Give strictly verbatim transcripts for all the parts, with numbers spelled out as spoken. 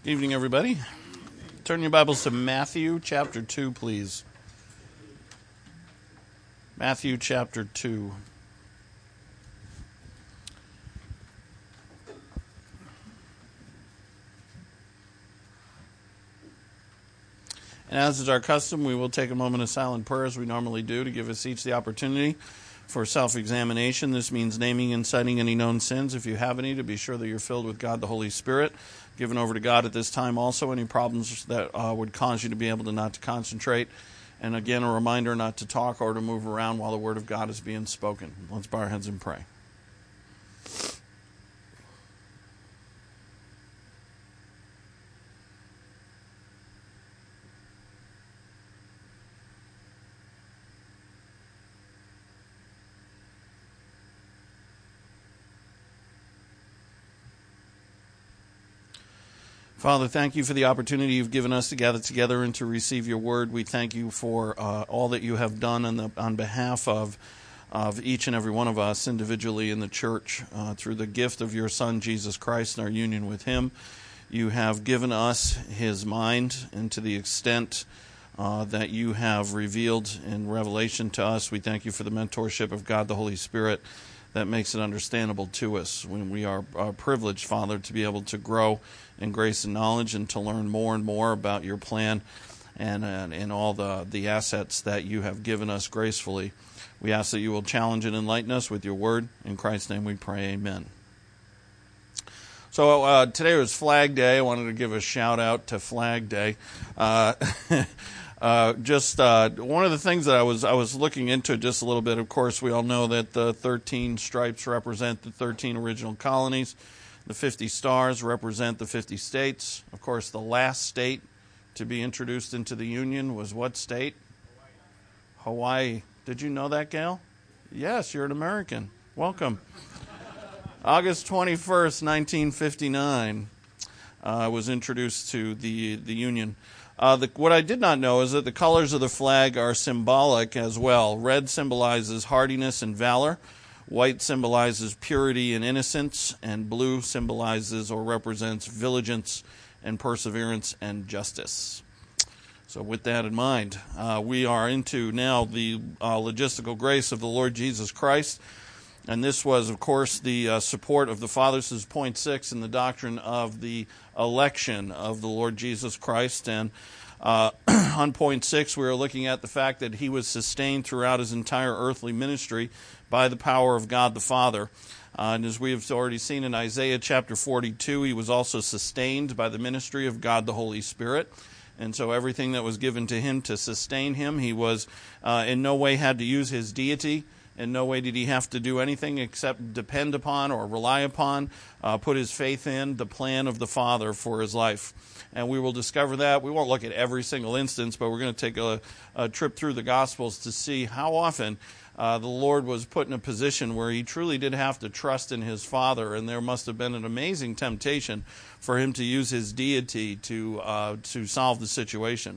Good evening, everybody. Turn your Bibles to Matthew chapter two, please. Matthew chapter two. And as is our custom, we will take a moment of silent prayer as we normally do to give us each the opportunity for self-examination. This means naming and citing any known sins, if you have any, to be sure that you're filled with God the Holy Spirit. Given over to God at this time also any problems that uh, would cause you to be able to not to concentrate. And again, a reminder not to talk or to move around while the Word of God is being spoken. Let's bow our heads and pray. Father, thank you for the opportunity you've given us to gather together and to receive your word. We thank you for uh, all that you have done on, the, on behalf of, of each and every one of us individually in the church uh, through the gift of your Son, Jesus Christ, and our union with him. You have given us his mind, and to the extent uh, that you have revealed in revelation to us, we thank you for the mentorship of God the Holy Spirit that makes it understandable to us. When we are, are privileged, Father, to be able to grow in grace and knowledge and to learn more and more about your plan and, and, and all the, the assets that you have given us gracefully. We ask that you will challenge and enlighten us with your word. In Christ's name we pray, amen. So uh, today was Flag Day. I wanted to give a shout out to Flag Day. Uh, Uh, just uh, one of the things that I was I was looking into just a little bit. Of course, we all know that the thirteen stripes represent the thirteen original colonies. The fifty stars represent the fifty states. Of course, the last state to be introduced into the Union was what state? Hawaii. Hawaii. Did you know that, Gail? Yes, you're an American. Welcome. August twenty-first, nineteen fifty-nine, uh, was introduced to the the Union. Uh, the, what I did not know is that the colors of the flag are symbolic as well. Red symbolizes hardiness and valor. White symbolizes purity and innocence. And blue symbolizes or represents vigilance and perseverance and justice. So with that in mind, uh, we are into now the uh, logistical grace of the Lord Jesus Christ. And this was, of course, the uh, support of the Fathers. This is point six in the doctrine of the election of the Lord Jesus Christ. And uh, on point six, we are looking at the fact that he was sustained throughout his entire earthly ministry by the power of God the Father. Uh, and as we have already seen in Isaiah chapter forty-two, he was also sustained by the ministry of God the Holy Spirit. And so everything that was given to him to sustain him, he was uh, in no way had to use his deity. In no way did he have to do anything except depend upon or rely upon, uh, put his faith in the plan of the Father for his life. And we will discover that. We won't look at every single instance, but we're going to take a, a trip through the Gospels to see how often uh, the Lord was put in a position where he truly did have to trust in his Father. And there must have been an amazing temptation for him to use his deity to uh, to solve the situation.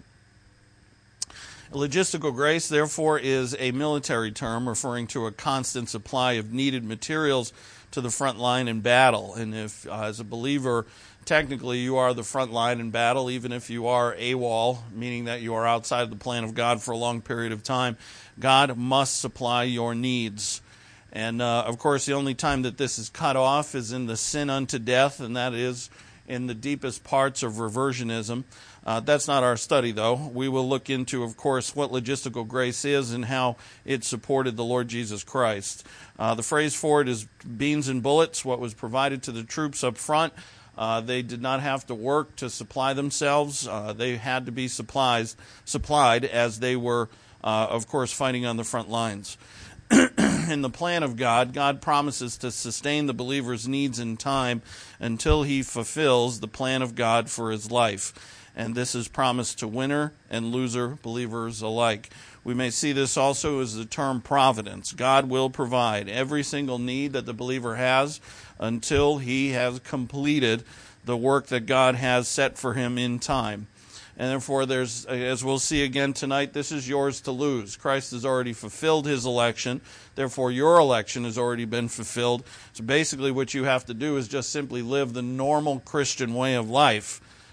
Logistical grace, therefore, is a military term referring to a constant supply of needed materials to the front line in battle. And if, uh, as a believer, technically you are the front line in battle, even if you are AWOL, meaning that you are outside the plan of God for a long period of time, God must supply your needs. And, uh, of course, the only time that this is cut off is in the sin unto death, and that is in the deepest parts of reversionism. Uh, that's not our study, though. We will look into, of course, what logistical grace is and how it supported the Lord Jesus Christ. Uh, the phrase for it is beans and bullets, what was provided to the troops up front. Uh, they did not have to work to supply themselves. Uh, they had to be supplies, supplied as they were, uh, of course, fighting on the front lines. In the plan of God, God promises to sustain the believer's needs in time until he fulfills the plan of God for his life. And this is promised to winner and loser believers alike. We may see this also as the term providence. God will provide every single need that the believer has until he has completed the work that God has set for him in time. And therefore, there's, as we'll see again tonight, this is yours to lose. Christ has already fulfilled his election. Therefore, your election has already been fulfilled. So basically what you have to do is just simply live the normal Christian way of life.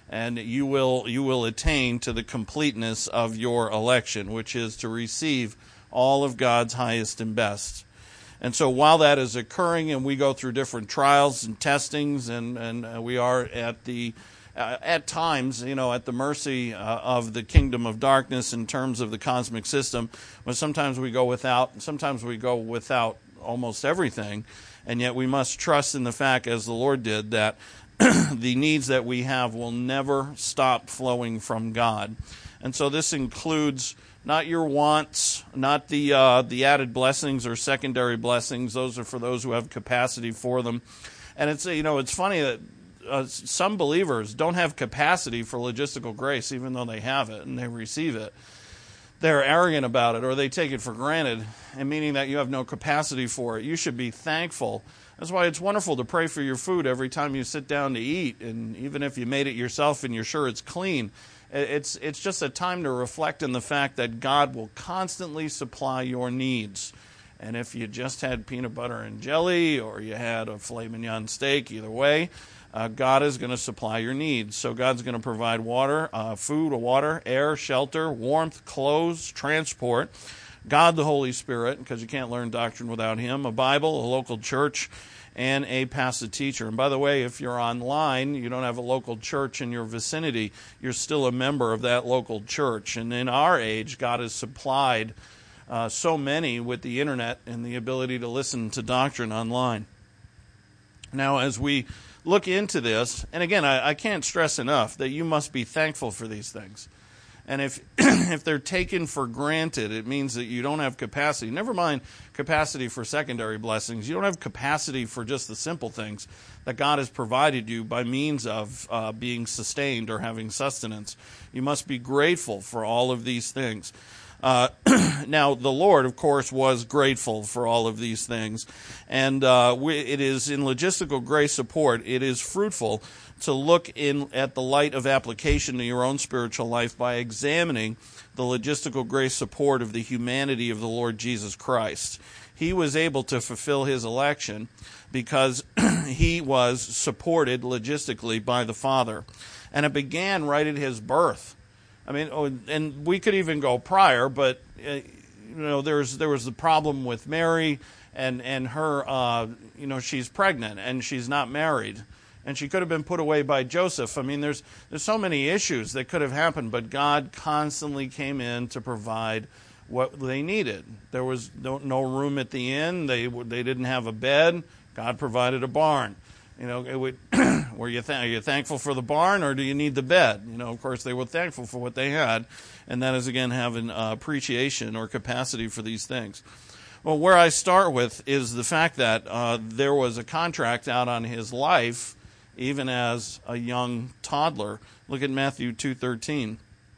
and you will you will attain to the completeness of your election, which is to receive all of God's highest and best. And so while that is occurring and we go through different trials and testings, and, and we are at the uh, at times, you know, at the mercy uh, of the kingdom of darkness in terms of the cosmic system, but sometimes we go without, sometimes we go without almost everything, and yet we must trust in the fact, as the Lord did, that the needs that we have will never stop flowing from God. And so this includes not your wants, not the uh, the added blessings or secondary blessings. Those are for those who have capacity for them. And it's, you know, it's funny that uh, some believers don't have capacity for logistical grace, even though they have it and they receive it. They're arrogant about it, or they take it for granted, and meaning that you have no capacity for it. You should be thankful. That's why it's wonderful to pray for your food every time you sit down to eat, and even if you made it yourself and you're sure it's clean. It's it's just a time to reflect on the fact that God will constantly supply your needs. And if you just had peanut butter and jelly, or you had a filet mignon steak, either way, uh, God is going to supply your needs. So God's going to provide water, uh, food, water, air, shelter, warmth, clothes, transport, God the Holy Spirit, because you can't learn doctrine without Him, a Bible, a local church, and a pastoral teacher. And by the way, if you're online, you don't have a local church in your vicinity, you're still a member of that local church. And in our age, God has supplied uh, so many with the internet and the ability to listen to doctrine online. Now, as we look into this, and again, I, I can't stress enough that you must be thankful for these things. And if if they're taken for granted, it means that you don't have capacity. Never mind capacity for secondary blessings. You don't have capacity for just the simple things that God has provided you by means of uh, being sustained or having sustenance. You must be grateful for all of these things. Uh, now, the Lord, of course, was grateful for all of these things. And uh, we, it is in logistical grace support, it is fruitful to look in at the light of application to your own spiritual life by examining the logistical grace support of the humanity of the Lord Jesus Christ. He was able to fulfill His election because He was supported logistically by the Father. And it began right at His birth. I mean, oh, and we could even go prior, but uh, you know, there's there was the problem with Mary and and her. Uh, you know, she's pregnant and she's not married, and she could have been put away by Joseph. I mean, there's there's so many issues that could have happened, but God constantly came in to provide what they needed. There was no, no room at the inn. They they didn't have a bed. God provided a barn. You know, it would, were you th- are you thankful for the barn, or do you need the bed? You know, of course, they were thankful for what they had, and that is, again, having uh, appreciation or capacity for these things. Well, where I start with is the fact that uh, there was a contract out on his life, even as a young toddler. Look at Matthew two thirteen.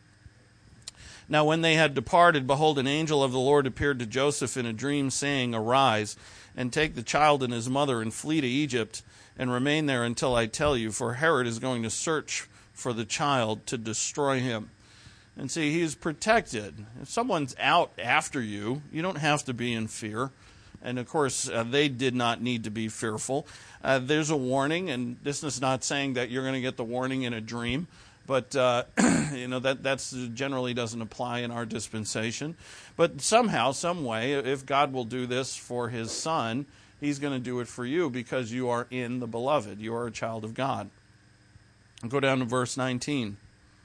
Now, when they had departed, behold, an angel of the Lord appeared to Joseph in a dream, saying, Arise, and take the child and his mother, and flee to Egypt, and remain there until I tell you, for Herod is going to search for the child to destroy him. And see, he is protected. If someone's out after you, you don't have to be in fear. And of course, uh, they did not need to be fearful. Uh, there's a warning, and this is not saying that you're going to get the warning in a dream, but uh, you know that that's generally doesn't apply in our dispensation. But somehow, some way, if God will do this for His Son, He's going to do it for you because you are in the beloved. You are a child of God. I'll go down to verse nineteen.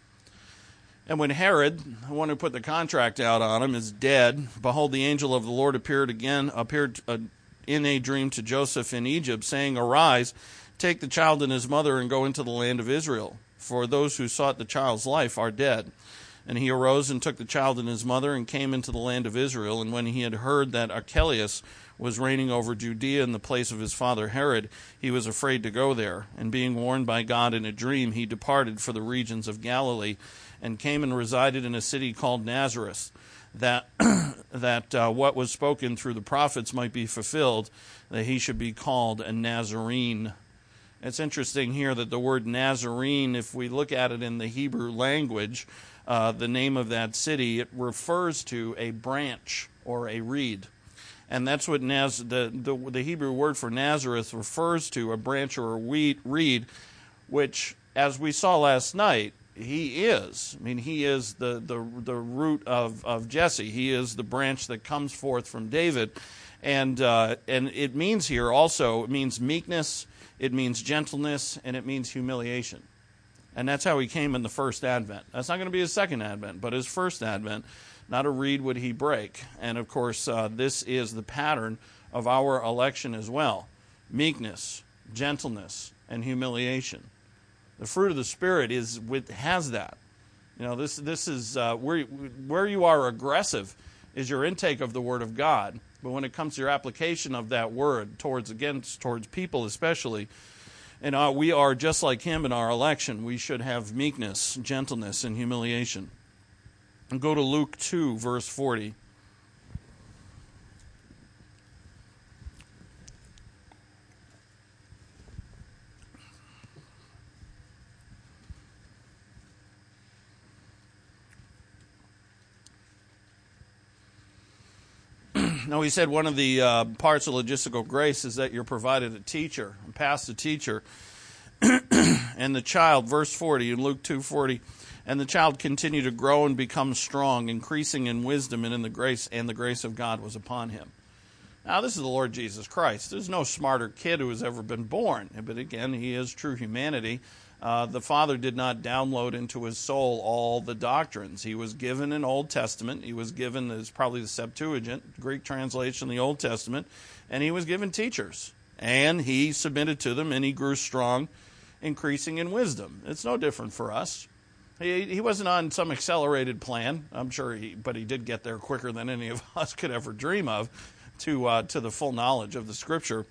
And when Herod, the one who put the contract out on him, is dead, behold, the angel of the Lord appeared again, appeared uh, in a dream to Joseph in Egypt, saying, Arise, take the child and his mother, and go into the land of Israel, for those who sought the child's life are dead. And he arose and took the child and his mother, and came into the land of Israel. And when he had heard that Archelaus was reigning over Judea in the place of his father Herod, he was afraid to go there. And being warned by God in a dream, he departed for the regions of Galilee, and came and resided in a city called Nazareth, that that uh, what was spoken through the prophets might be fulfilled, that he should be called a Nazarene. It's interesting here that the word Nazarene, if we look at it in the Hebrew language, uh, the name of that city, it refers to a branch or a reed. And that's what Naz, the, the, the Hebrew word for Nazareth refers to, a branch or a weed, reed, which as we saw last night, he is. I mean, he is the, the, the root of, of Jesse. He is the branch that comes forth from David. And uh, and it means here also, it means meekness, it means gentleness, and it means humiliation. And that's how he came in the first advent. That's not going to be his second advent, but his first advent. Not a reed would he break. And of course, uh, this is the pattern of our election as well. Meekness, gentleness, and humiliation. The fruit of the Spirit is with has that. You know, this this is uh, where where you are aggressive is your intake of the Word of God. But when it comes to your application of that Word towards against towards people especially, and uh, we are just like him in our election. We should have meekness, gentleness, and humiliation. And go to Luke two, verse forty. Now, he said one of the uh, parts of logistical grace is that you're provided a teacher, and past a teacher. And the child, verse forty in Luke two forty, and the child continued to grow and become strong, increasing in wisdom and in the grace, and the grace of God was upon him. Now, this is the Lord Jesus Christ. There's no smarter kid who has ever been born. But again, he is true humanity. Uh, the Father did not download into his soul all the doctrines. He was given an Old Testament. He was given, it's probably the Septuagint, Greek translation of the Old Testament, and he was given teachers. And he submitted to them, and he grew strong, increasing in wisdom. It's no different for us. He, he wasn't on some accelerated plan, I'm sure, he, but he did get there quicker than any of us could ever dream of to uh, to the full knowledge of the Scripture,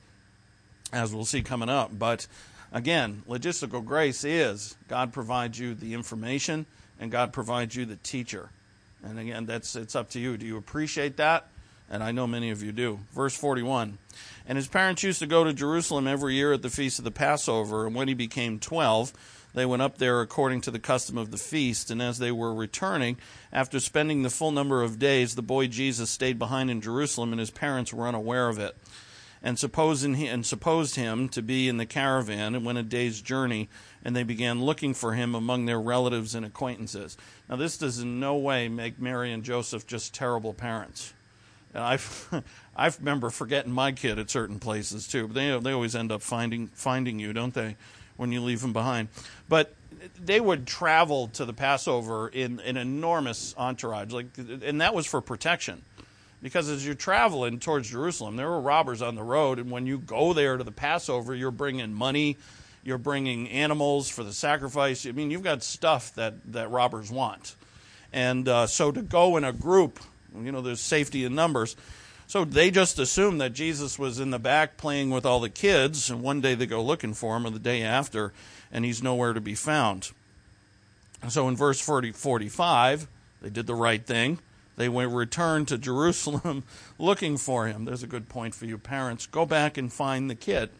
as we'll see coming up. But again, logistical grace is God provides you the information and God provides you the teacher. And again, that's it's up to you. Do you appreciate that? And I know many of you do. Verse forty-one, and his parents used to go to Jerusalem every year at the feast of the Passover, and when he became twelve, they went up there according to the custom of the feast. And as they were returning, after spending the full number of days, the boy Jesus stayed behind in Jerusalem, and his parents were unaware of it. And, supposing he, and supposed him to be in the caravan and went a day's journey, and they began looking for him among their relatives and acquaintances. Now, this does in no way make Mary and Joseph just terrible parents. And I I remember forgetting my kid at certain places, too. But they, they always end up finding finding you, don't they, when you leave them behind. But they would travel to the Passover in an enormous entourage, like, and that was for protection. Because as you're traveling towards Jerusalem, there were robbers on the road, and when you go there to the Passover, you're bringing money, you're bringing animals for the sacrifice. I mean, you've got stuff that, that robbers want. And uh, so to go in a group, you know, there's safety in numbers. So they just assumed that Jesus was in the back playing with all the kids, and one day they go looking for him, or the day after, and he's nowhere to be found. So in verse forty, forty-five, they did the right thing. They went returned to Jerusalem looking for him. There's a good point for you parents. Go back and find the kid.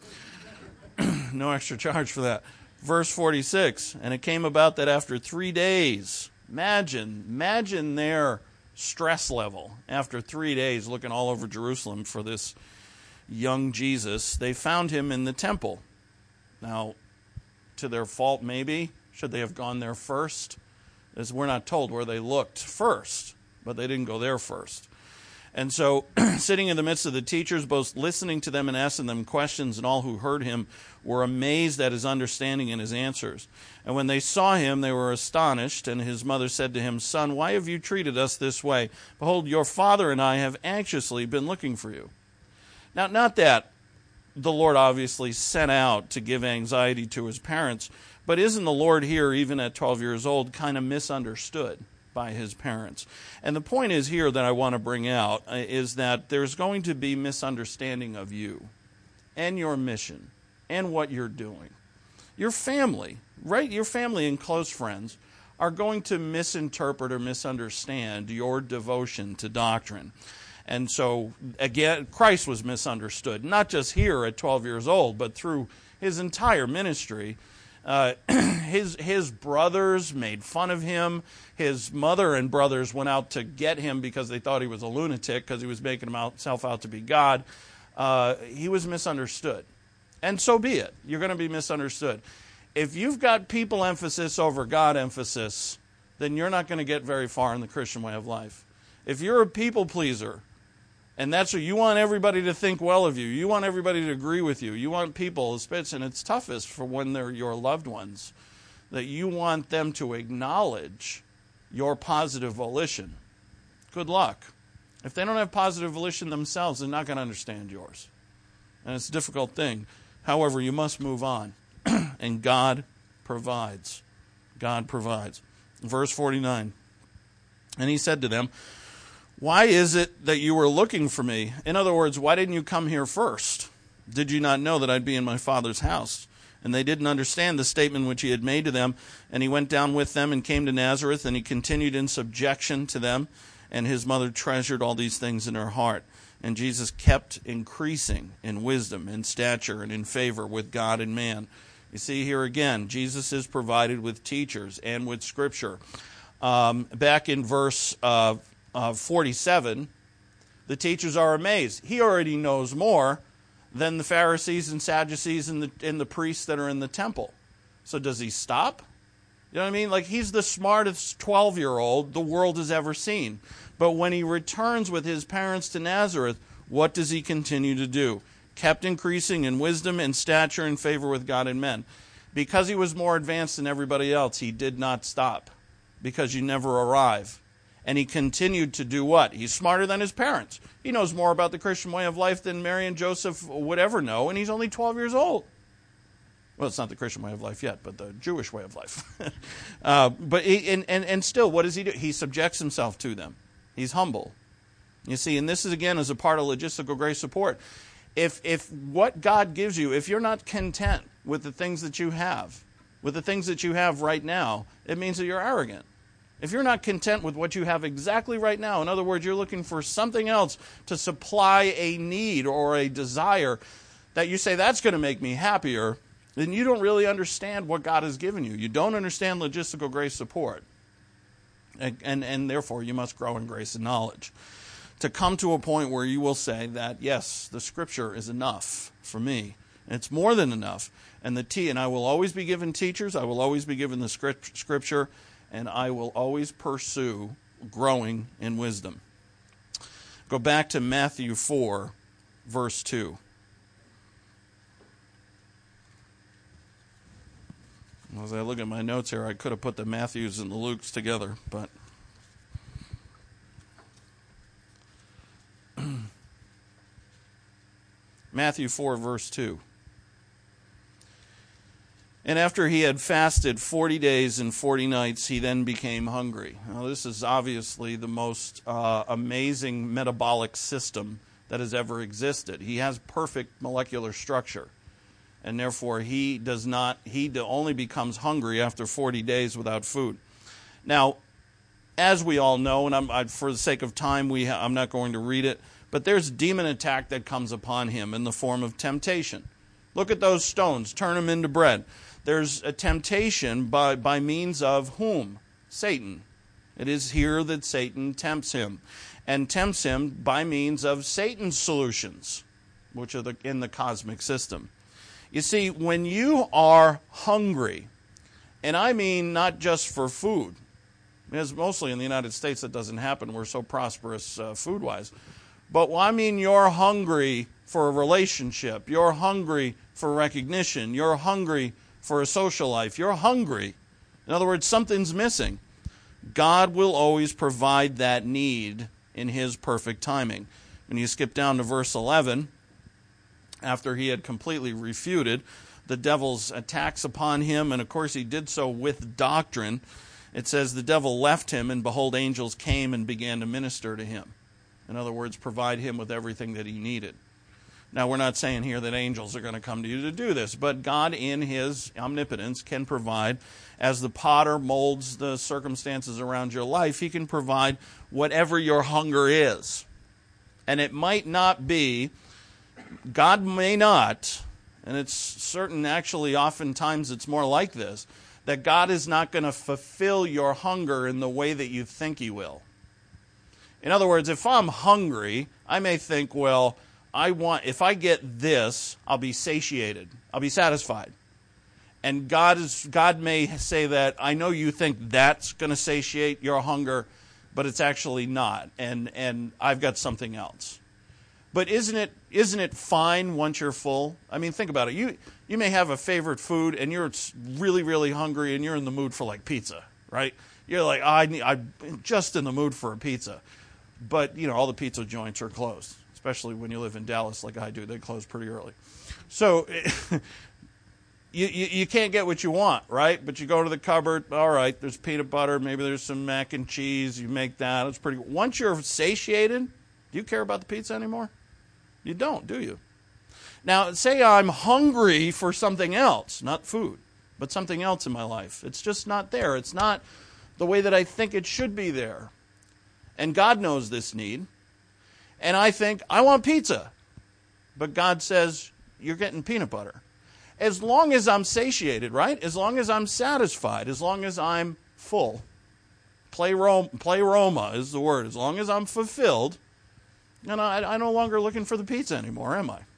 No extra charge for that. Verse forty-six, and it came about that after three days, imagine, imagine their stress level. After three days looking all over Jerusalem for this young Jesus, they found him in the temple. Now, to their fault maybe, should they have gone there first? As we're not told where they looked first. But they didn't go there first. And so, sitting in the midst of the teachers, both listening to them and asking them questions, and all who heard him were amazed at his understanding and his answers. And when they saw him, they were astonished. And his mother said to him, "Son, why have you treated us this way? Behold, your father and I have anxiously been looking for you." Now, not that the Lord obviously sent out to give anxiety to his parents, but isn't the Lord here, even at twelve years old, kind of misunderstood by his parents? And the point is here that I want to bring out is that there's going to be misunderstanding of you and your mission and what you're doing. Your family, right? Your family and close friends are going to misinterpret or misunderstand your devotion to doctrine. And so, again, Christ was misunderstood, not just here at twelve years old, but through his entire ministry. Uh, his his brothers made fun of him. His mother and brothers went out to get him because they thought he was a lunatic because he was making himself out to be God. Uh, he was misunderstood. And so be it. You're going to be misunderstood. If you've got people emphasis over God emphasis, then you're not going to get very far in the Christian way of life. If you're a people pleaser, and that's what you want everybody to think well of you, you want everybody to agree with you, you want people, and it's toughest for when they're your loved ones, that you want them to acknowledge your positive volition. Good luck. If they don't have positive volition themselves, they're not going to understand yours. And it's a difficult thing. However, you must move on. And God provides. God provides. Verse forty-nine. And he said to them, why is it that you were looking for me? In other words, why didn't you come here first? Did you not know that I'd be in my Father's house? And they didn't understand the statement which he had made to them. And he went down with them and came to Nazareth, and he continued in subjection to them. And his mother treasured all these things in her heart. And Jesus kept increasing in wisdom, in stature, and in favor with God and man. You see here again, Jesus is provided with teachers and with Scripture. Um, back in verse uh, uh, forty-seven, the teachers are amazed. He already knows more than the Pharisees and Sadducees and the, and the priests that are in the temple. So does he stop? You know what I mean? Like, he's the smartest twelve-year-old the world has ever seen. But when he returns with his parents to Nazareth, what does he continue to do? Kept increasing in wisdom and stature and favor with God and men. Because he was more advanced than everybody else, he did not stop. Because you never arrive. And he continued to do what? He's smarter than his parents. He knows more about the Christian way of life than Mary and Joseph would ever know, and he's only twelve years old. Well, it's not the Christian way of life yet, but the Jewish way of life. uh, but he, and, and, and still, what does he do? He subjects himself to them. He's humble. You see, and this is, again, as a part of logistical grace support. If if what God gives you, if you're not content with the things that you have, with the things that you have right now, it means that you're arrogant. If you're not content with what you have exactly right now, in other words, you're looking for something else to supply a need or a desire that you say, that's going to make me happier, then you don't really understand what God has given you. You don't understand logistical grace support. And, and, and therefore, you must grow in grace and knowledge. To come to a point where you will say that, yes, the Scripture is enough for me. And it's more than enough. And the T, and I will always be given teachers. I will always be given the script, Scripture. And I will always pursue growing in wisdom. Go back to Matthew four, verse two. As I look at my notes here, I could have put the Matthews and the Lukes together, but Matthew four, verse two. And after he had fasted forty days and forty nights, he then became hungry. Now, this is obviously the most uh, amazing metabolic system that has ever existed. He has perfect molecular structure. And therefore, he does not, he only becomes hungry after forty days without food. Now, as we all know, and I'm, I, for the sake of time, we ha- I'm not going to read it, but there's demon attack that comes upon him in the form of temptation. Look at those stones, turn them into bread. There's a temptation by, by means of whom? Satan. It is here that Satan tempts him. And tempts him by means of Satan's solutions, which are the, in the cosmic system. You see, when you are hungry, and I mean not just for food, because mostly in the United States that doesn't happen. We're so prosperous uh, food-wise. But well, I mean you're hungry for a relationship. You're hungry for recognition. You're hungry for a social life. You're hungry. In other words, something's missing. God will always provide that need in His perfect timing. When you skip down to verse eleven, after he had completely refuted the devil's attacks upon him, and of course he did so with doctrine, it says the devil left him, and behold, angels came and began to minister to him. In other words, provide him with everything that he needed. Now, we're not saying here that angels are going to come to you to do this, but God in His omnipotence can provide, as the potter molds the circumstances around your life, He can provide whatever your hunger is. And it might not be, God may not, and it's certain, actually, oftentimes it's more like this, that God is not going to fulfill your hunger in the way that you think He will. In other words, if I'm hungry, I may think, well, I want, if I get this, I'll be satiated. I'll be satisfied. And God is God may say that, I know you think that's going to satiate your hunger, but it's actually not. And and I've got something else. But isn't it isn't it fine once you're full? I mean, think about it. You you may have a favorite food and you're really, really hungry and you're in the mood for like pizza, right? You're like, oh, I need, I'm just in the mood for a pizza. But, you know, all the pizza joints are closed, especially when you live in Dallas like I do. They close pretty early. So you, you you can't get what you want, right? But you go to the cupboard, all right, there's peanut butter, maybe there's some mac and cheese. You make that. It's pretty good. Once you're satiated, do you care about the pizza anymore? You don't, do you? Now, say I'm hungry for something else, not food, but something else in my life. It's just not there. It's not the way that I think it should be there. And God knows this need. And I think, I want pizza. But God says, you're getting peanut butter. As long as I'm satiated, right? As long as I'm satisfied, as long as I'm full. Pleroma, pleroma is the word. As long as I'm fulfilled, you know, I, I'm no longer looking for the pizza anymore, am I?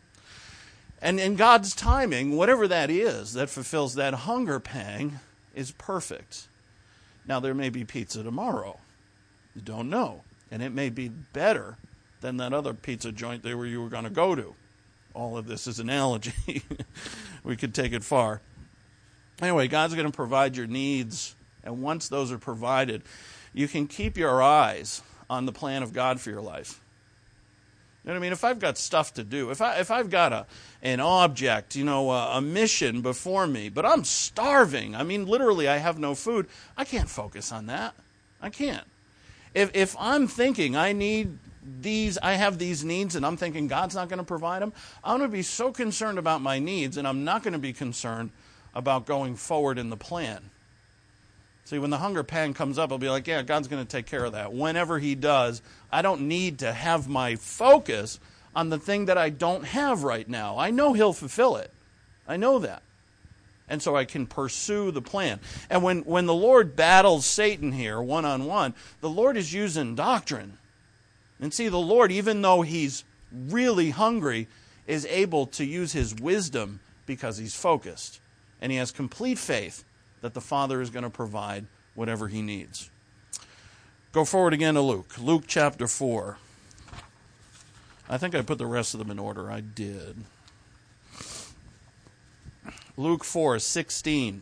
And in God's timing, whatever that is that fulfills that hunger pang is perfect. Now, there may be pizza tomorrow. You don't know. And it may be better than that other pizza joint there where you were going to go to. All of this is analogy. We could take it far. Anyway, God's going to provide your needs. And once those are provided, you can keep your eyes on the plan of God for your life. You know what I mean? If I've got stuff to do, if I if I've got a an object, you know, a, a mission before me, but I'm starving. I mean, literally, I have no food. I can't focus on that. I can't. If if I'm thinking I need these, I have these needs, and I'm thinking God's not going to provide them, I'm going to be so concerned about my needs, and I'm not going to be concerned about going forward in the plan. See, when the hunger pang comes up, I'll be like, yeah, God's going to take care of that. Whenever he does, I don't need to have my focus on the thing that I don't have right now. I know he'll fulfill it. I know that. And so I can pursue the plan. And when, when the Lord battles Satan here one-on-one, the Lord is using doctrine. And see, the Lord, even though he's really hungry, is able to use his wisdom because he's focused. And he has complete faith that the Father is going to provide whatever he needs. Go forward again to Luke. Luke chapter four. I think I put the rest of them in order. I did. Luke four, sixteen.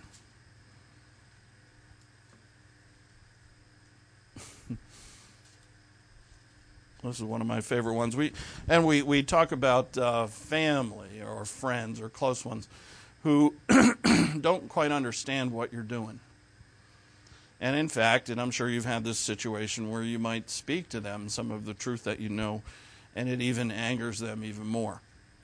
This is one of my favorite ones. We and we, we talk about uh, family or friends or close ones who don't quite understand what you're doing. And in fact, and I'm sure you've had this situation where you might speak to them some of the truth that you know, and it even angers them even more.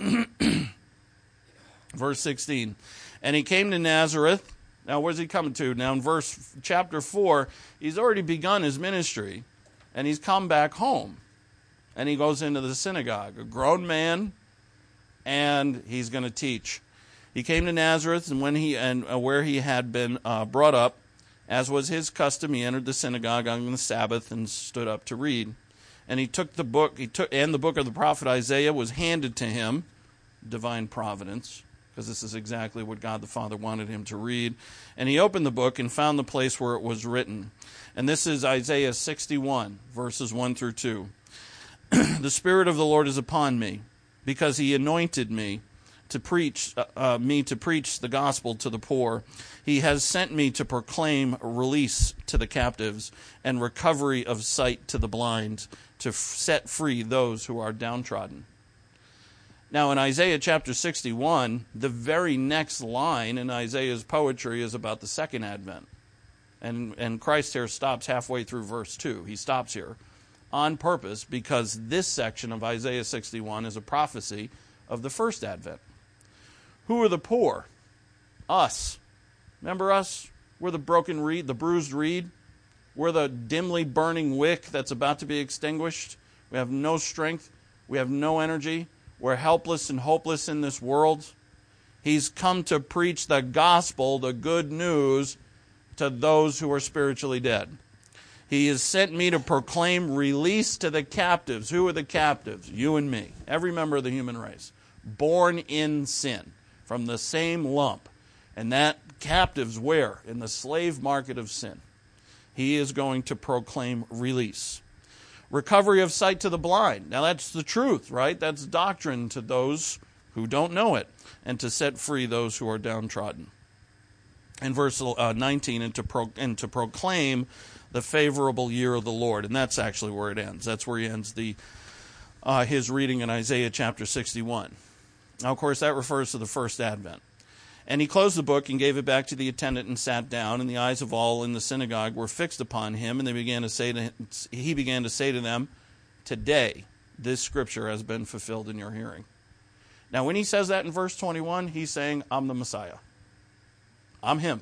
Verse sixteen, and he came to Nazareth. Now, where's he coming to? Now, in verse chapter four, he's already begun his ministry, and he's come back home. And he goes into the synagogue, a grown man, and he's going to teach. He came to Nazareth, and when he and uh, where he had been uh, brought up, as was his custom, he entered the synagogue on the Sabbath and stood up to read. And he took the book, he took, and the book of the prophet Isaiah was handed to him, divine providence, because this is exactly what God the Father wanted him to read. And he opened the book and found the place where it was written. And this is Isaiah sixty-one, verses one through two. The Spirit of the Lord is upon me, because he anointed me to preach uh, uh, me to preach the gospel to the poor. He has sent me to proclaim release to the captives and recovery of sight to the blind, to f- set free those who are downtrodden. Now, in Isaiah chapter sixty-one, the very next line in Isaiah's poetry is about the second advent. And, and Christ here stops halfway through verse two. He stops here on purpose because this section of Isaiah sixty-one is a prophecy of the first advent. Who are the poor? Us. Remember us? We're the broken reed, the bruised reed. We're the dimly burning wick that's about to be extinguished. We have no strength. We have no energy. We're helpless and hopeless in this world. He's come to preach the gospel, the good news, to those who are spiritually dead. He has sent me to proclaim release to the captives. Who are the captives? You and me. Every member of the human race. Born in sin. From the same lump. And that captives where? In the slave market of sin. He is going to proclaim release. Recovery of sight to the blind. Now that's the truth, right? That's doctrine to those who don't know it, and to set free those who are downtrodden. In verse uh, nineteen, and to, pro- and to proclaim the favorable year of the Lord. And that's actually where it ends. That's where he ends the uh, his reading in Isaiah chapter sixty-one. Now, of course, that refers to the first advent. And he closed the book and gave it back to the attendant and sat down, and the eyes of all in the synagogue were fixed upon him, and they began to say to him, he began to say to them, "Today this scripture has been fulfilled in your hearing." Now, when he says that in verse twenty-one, he's saying, I'm the Messiah. I'm him.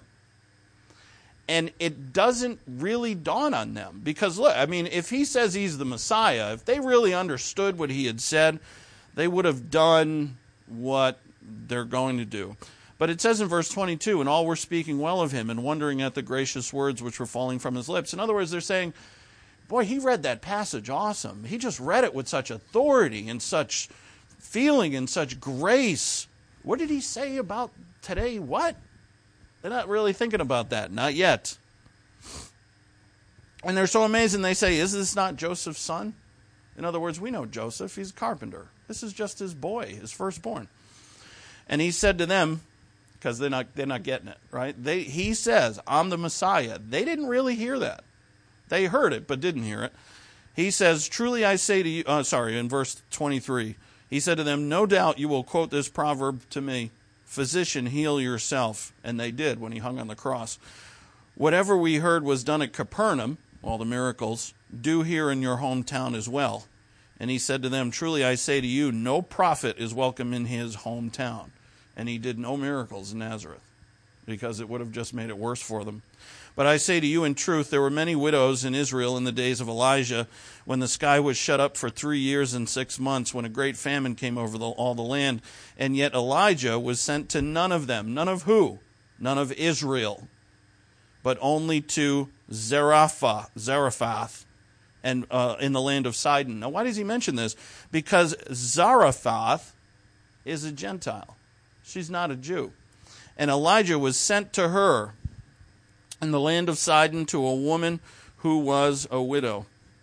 And it doesn't really dawn on them. Because, look, I mean, if he says he's the Messiah, if they really understood what he had said, they would have done what they're going to do. But it says in verse twenty-two, and all were speaking well of him and wondering at the gracious words which were falling from his lips. In other words, they're saying, boy, he read that passage awesome. He just read it with such authority and such feeling and such grace. What did he say about today? What? They're not really thinking about that. Not yet. And they're so amazed, and they say, is this not Joseph's son? In other words, we know Joseph. He's a carpenter. This is just his boy, his firstborn. And he said to them, because they're not, they're not getting it, right? They, he says, I'm the Messiah. They didn't really hear that. They heard it, but didn't hear it. He says, truly I say to you, uh, sorry, in verse twenty-three, he said to them, no doubt you will quote this proverb to me, physician, heal yourself. And they did when he hung on the cross. Whatever we heard was done at Capernaum, all the miracles, do here in your hometown as well. And he said to them, truly I say to you, no prophet is welcome in his hometown. And he did no miracles in Nazareth, because it would have just made it worse for them. But I say to you in truth, there were many widows in Israel in the days of Elijah, when the sky was shut up for three years and six months, when a great famine came over the, all the land. And yet Elijah was sent to none of them. None of who? None of Israel. But only to Zarephath, Zarephath and uh, in the land of Sidon. Now, why does he mention this? Because Zarephath is a Gentile. She's not a Jew. And Elijah was sent to her in the land of Sidon to a woman who was a widow.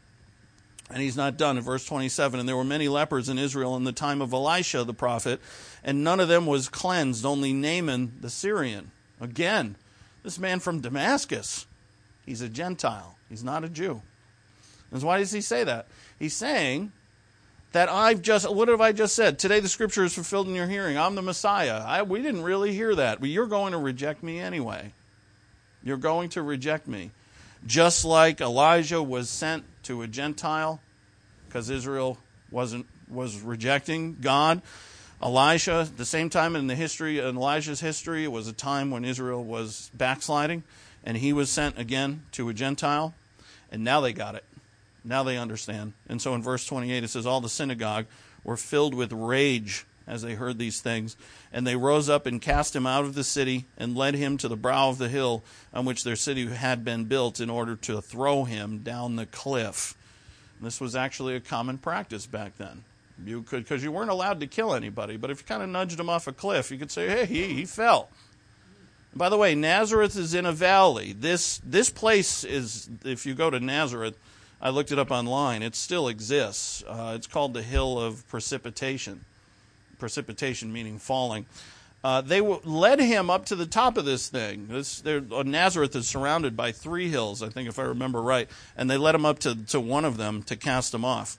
And he's not done. In verse twenty-seven, and there were many lepers in Israel in the time of Elisha the prophet, and none of them was cleansed, only Naaman the Syrian. Again, this man from Damascus, he's a Gentile. He's not a Jew. And why does he say that? He's saying that I've just, what have I just said? Today the scripture is fulfilled in your hearing. I'm the Messiah. I, we didn't really hear that. But you're going to reject me anyway. You're going to reject me. Just like Elijah was sent to a Gentile because Israel wasn't was rejecting God. Elisha, the same time in the history, in Elijah's history, it was a time when Israel was backsliding, and he was sent again to a Gentile, and now they got it. Now they understand. And so in verse twenty-eight it says, all the synagogue were filled with rage as they heard these things. And they rose up and cast him out of the city and led him to the brow of the hill on which their city had been built in order to throw him down the cliff. And this was actually a common practice back then. You could, because you weren't allowed to kill anybody. But if you kind of nudged him off a cliff, you could say, hey, he, he fell. And by the way, Nazareth is in a valley. This, this place is, if you go to Nazareth, I looked it up online. It still exists. Uh, it's called the Hill of Precipitation. Precipitation meaning falling. Uh, they w- led him up to the top of this thing. This, uh, Nazareth is surrounded by three hills, I think, if I remember right. And they led him up to, to one of them to cast him off.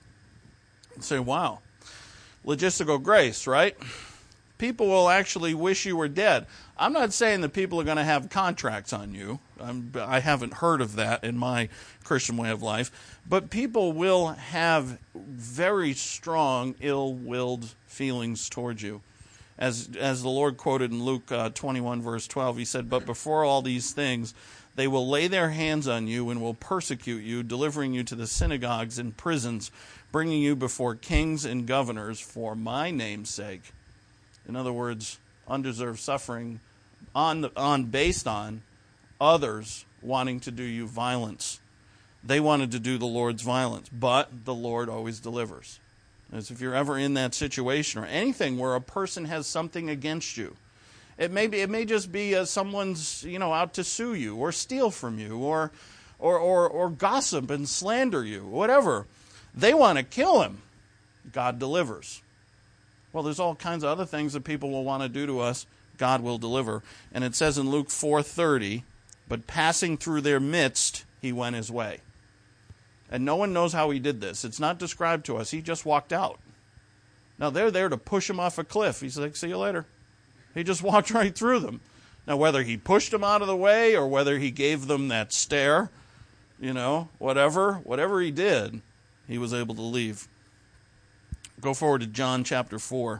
And say, wow. Logistical grace, right? People will actually wish you were dead. I'm not saying that people are going to have contracts on you. I'm, I haven't heard of that in my Christian way of life. But people will have very strong, ill-willed feelings towards you. As as the Lord quoted in Luke uh, twenty-one, verse twelve, he said, but before all these things, they will lay their hands on you and will persecute you, delivering you to the synagogues and prisons, bringing you before kings and governors for my name's sake. In other words, undeserved suffering on on based on others wanting to do you violence. They wanted to do the Lord's violence, but the Lord always delivers. As if you're ever in that situation or anything where a person has something against you, It may be, it may just be uh, someone's, you know, out to sue you or steal from you or, or, or, or gossip and slander you, whatever. They want to kill him. God delivers. Well, there's all kinds of other things that people will want to do to us. God will deliver. And it says in Luke four thirty, but passing through their midst, he went his way. And no one knows how he did this. It's not described to us. He just walked out. Now, they're there to push him off a cliff. He's like, see you later. He just walked right through them. Now, whether he pushed them out of the way or whether he gave them that stare, you know, whatever, whatever he did, he was able to leave. Go forward to John chapter four.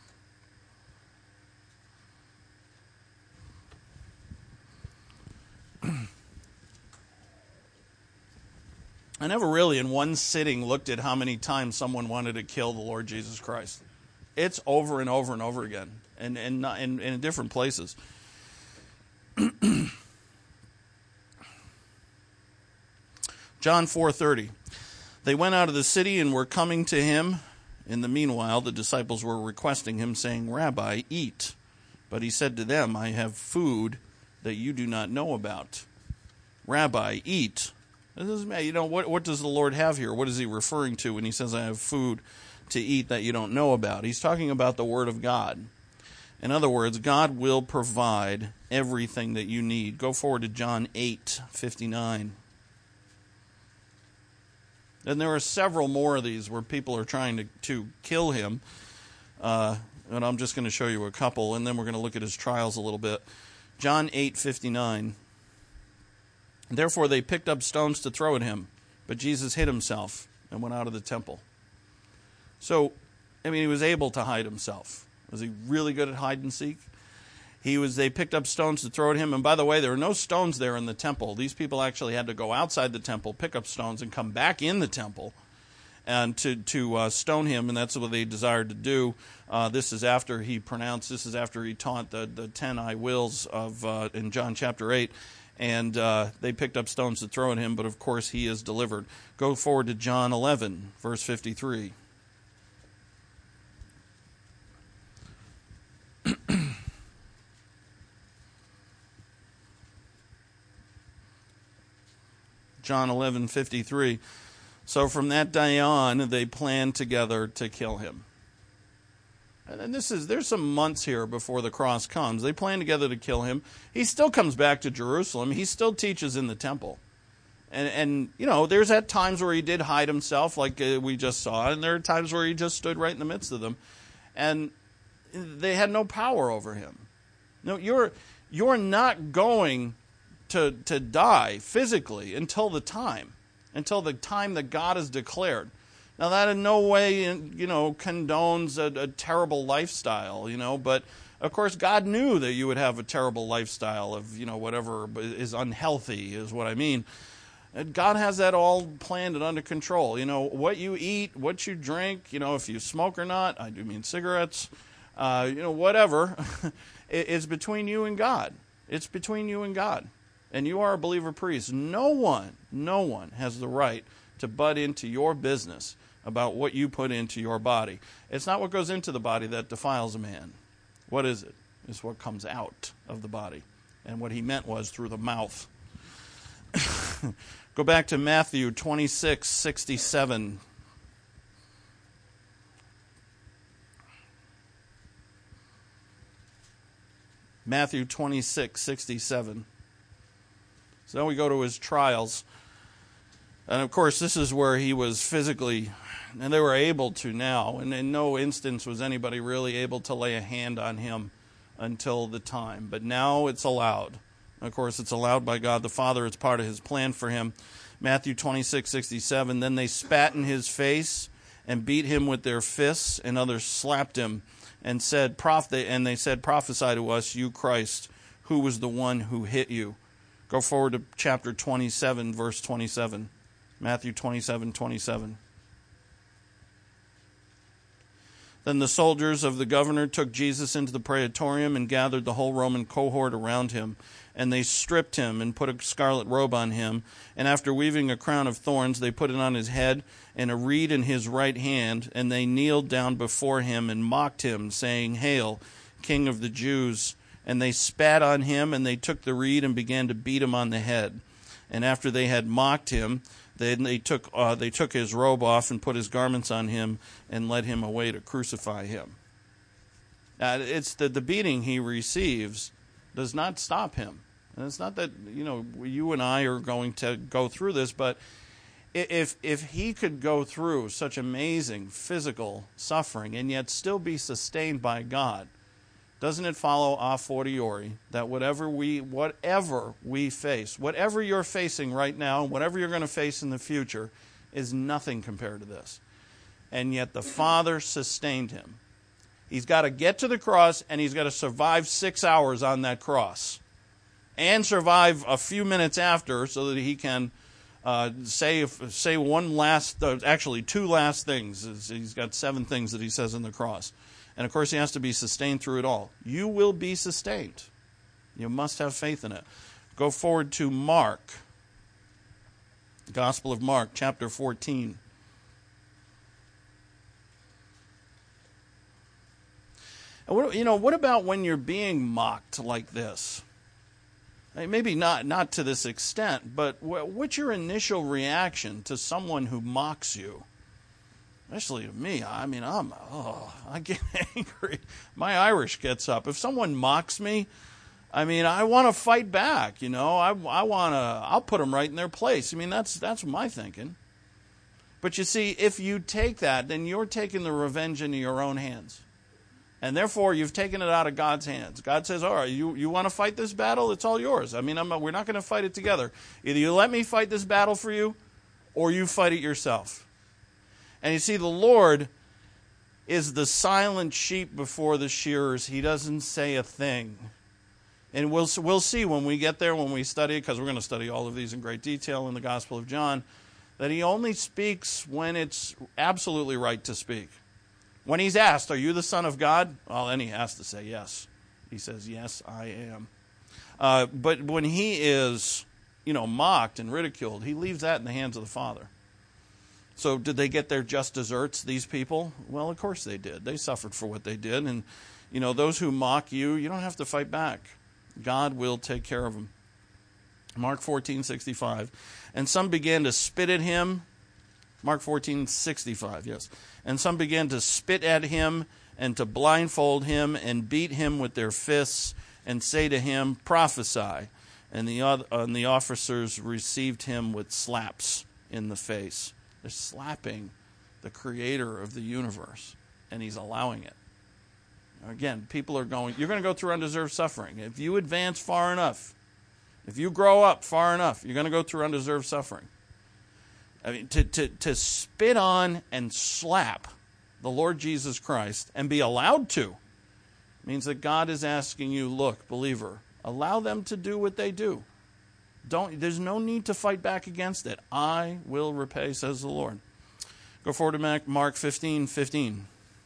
I never really in one sitting looked at how many times someone wanted to kill the Lord Jesus Christ. It's over and over and over again, and and in, in different places. John four thirty. They went out of the city and were coming to him. In the meanwhile, the disciples were requesting him, saying, Rabbi, eat. But he said to them, I have food that you do not know about. Rabbi, eat. This is, you know, what, what does the Lord have here? What is he referring to when he says, I have food to eat that you don't know about? He's talking about the Word of God. In other words, God will provide everything that you need. Go forward to John eight fifty-nine. And there are several more of these where people are trying to, to kill him. Uh, and I'm just going to show you a couple, and then we're going to look at his trials a little bit. John eight fifty-nine. Therefore they picked up stones to throw at him, but Jesus hid himself and went out of the temple. So, I mean, he was able to hide himself. Was he really good at hide and seek? He was. They picked up stones to throw at him. And by the way, there were no stones there in the temple. These people actually had to go outside the temple, pick up stones, and come back in the temple and to, to uh, stone him. And that's what they desired to do. Uh, this is after he pronounced, this is after he taught the, the ten I wills of uh, in John chapter eight. And uh, they picked up stones to throw at him, but of course he is delivered. Go forward to John eleven, verse fifty-three. John eleven fifty-three. So from that day on, they planned together to kill him. And this is, there's some months here before the cross comes. They plan together to kill him. He still comes back to Jerusalem. He still teaches in the temple. And, and you know, there's at times where he did hide himself, like uh, we just saw. And there are times where he just stood right in the midst of them. And they had no power over him. No, you're you're not going to to die physically until the time, until the time that God has declared. Now, that in no way, you know, condones a, a terrible lifestyle, you know, but, of course, God knew that you would have a terrible lifestyle of, you know, whatever is unhealthy is what I mean. And God has that all planned and under control. You know, what you eat, what you drink, you know, if you smoke or not, I do mean cigarettes, uh, you know, whatever, it's between you and God. It's between you and God. And you are a believer priest. No one, no one has the right to butt into your business about what you put into your body. It's not what goes into the body that defiles a man. What is it? It's what comes out of the body. And what he meant was through the mouth. Go back to Matthew twenty-six sixty-seven. Matthew twenty-six sixty-seven. So then we go to his trials. And of course, this is where he was physically, and they were able to now, and in no instance was anybody really able to lay a hand on him until the time. But now it's allowed. Of course, it's allowed by God the Father. It's part of his plan for him. Matthew twenty-six sixty-seven. Then they spat in his face and beat him with their fists, and others slapped him and said, Proph- and they said, prophesy to us, you Christ, who was the one who hit you? Go forward to chapter twenty-seven, verse twenty-seven. Matthew twenty-seven twenty-seven. Then the soldiers of the governor took Jesus into the praetorium and gathered the whole Roman cohort around him. And they stripped him and put a scarlet robe on him. And after weaving a crown of thorns, they put it on his head and a reed in his right hand. And they kneeled down before him and mocked him, saying, Hail, King of the Jews! And they spat on him, and they took the reed and began to beat him on the head. And after they had mocked him, then they took uh, they took his robe off and put his garments on him and led him away to crucify him. Uh, it's the, the beating he receives does not stop him. And it's not that, you know, you and I are going to go through this, but if if he could go through such amazing physical suffering and yet still be sustained by God, doesn't it follow a fortiori that whatever we whatever we face, whatever you're facing right now, whatever you're going to face in the future, is nothing compared to this. And yet the Father sustained him. He's got to get to the cross, and he's got to survive six hours on that cross, and survive a few minutes after, so that he can uh, say say one last, uh, actually two last things. He's got seven things that he says on the cross. And, of course, he has to be sustained through it all. You will be sustained. You must have faith in it. Go forward to Mark, Gospel of Mark, chapter fourteen. And what, you know, what about when you're being mocked like this? I mean, maybe not, not to this extent, but what's your initial reaction to someone who mocks you? Especially to me, I mean, I'm, oh, I get angry. My Irish gets up. If someone mocks me, I mean, I want to fight back, you know. I, I want to, I'll put them right in their place. I mean, that's that's my thinking. But you see, if you take that, then you're taking the revenge into your own hands. And therefore, you've taken it out of God's hands. God says, all right, you, you want to fight this battle? It's all yours. I mean, I'm, we're not going to fight it together. Either you let me fight this battle for you, or you fight it yourself. And you see, the Lord is the silent sheep before the shearers. He doesn't say a thing. And we'll we'll see when we get there, when we study, because we're going to study all of these in great detail in the Gospel of John, that he only speaks when it's absolutely right to speak. When he's asked, are you the Son of God? Well, then he has to say yes. He says, yes, I am. Uh, but when he is, you know, mocked and ridiculed, he leaves that in the hands of the Father. So did they get their just deserts, these people? Well, of course they did. They suffered for what they did. And, you know, those who mock you, you don't have to fight back. God will take care of them. Mark fourteen sixty-five. And some began to spit at him. Mark fourteen sixty-five, yes. And some began to spit at him and to blindfold him and beat him with their fists and say to him, prophesy. And the, other, and the officers received him with slaps in the face. They're slapping the creator of the universe, and he's allowing it. Again, people are going, you're going to go through undeserved suffering. If you advance far enough, if you grow up far enough, you're going to go through undeserved suffering. I mean, to, to, to spit on and slap the Lord Jesus Christ and be allowed to means that God is asking you, look, believer, allow them to do what they do. Don't. There's no need to fight back against it. I will repay, says the Lord. Go forward to Mark fifteen fifteen.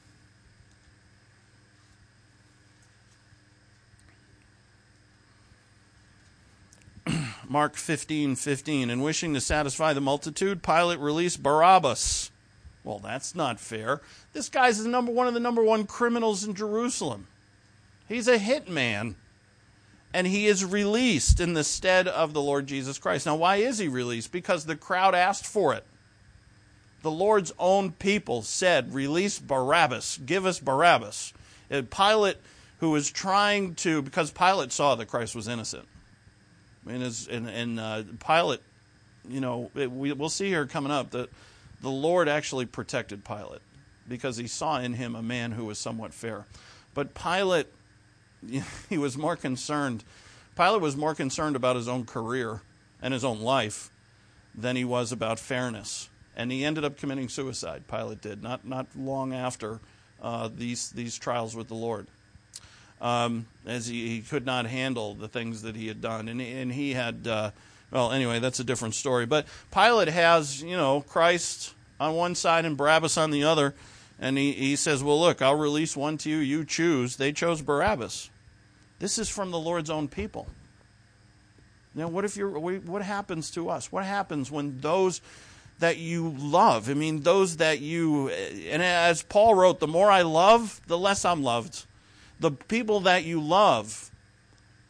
Mark fifteen fifteen. And wishing to satisfy the multitude, Pilate released Barabbas. Well, that's not fair. This guy's the number one of the number one criminals in Jerusalem. He's a hitman. And he is released in the stead of the Lord Jesus Christ. Now, why is he released? Because the crowd asked for it. The Lord's own people said, release Barabbas. Give us Barabbas. And Pilate, who was trying to, because Pilate saw that Christ was innocent. And, his, and, and uh, Pilate, you know, it, we, we'll see here coming up that the Lord actually protected Pilate because he saw in him a man who was somewhat fair. But Pilate, he was more concerned. Pilate was more concerned about his own career and his own life than he was about fairness. And he ended up committing suicide, Pilate did, not not long after uh, these these trials with the Lord. Um, as he, he could not handle the things that he had done. And, and he had, uh, well, anyway, that's a different story. But Pilate has, you know, Christ on one side and Barabbas on the other. And he, he says, well, look, I'll release one to you. You choose. They chose Barabbas. This is from the Lord's own people. Now, what if you're? What happens to us? What happens when those that you love, I mean, those that you, and as Paul wrote, the more I love, the less I'm loved. The people that you love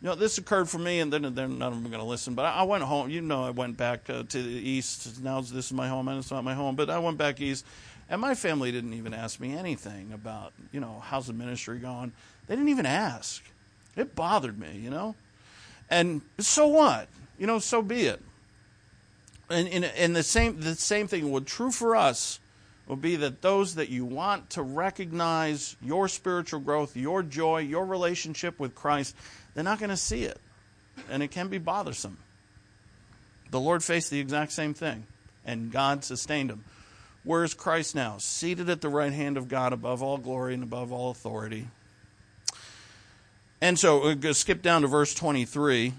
You know, this occurred for me, and then none of them are going to listen. But I, I went home. You know, I went back uh, to the east. Now this is my home, and it's not my home. But I went back east, and my family didn't even ask me anything about, you know, how's the ministry going. They didn't even ask. It bothered me, you know. And so what? You know, so be it. And, and, and the same the same thing would true for us will be that those that you want to recognize your spiritual growth, your joy, your relationship with Christ, they're not going to see it. And it can be bothersome. The Lord faced the exact same thing, and God sustained him. Where is Christ now? Seated at the right hand of God, above all glory and above all authority. And so, we're going to skip down to verse twenty-three.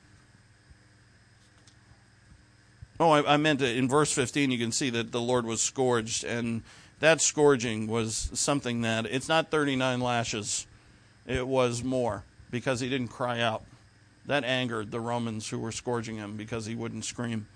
Oh, I, I meant in verse fifteen, you can see that the Lord was scourged, and that scourging was something that, it's not thirty-nine lashes, it was more, because he didn't cry out. That angered the Romans who were scourging him because he wouldn't scream.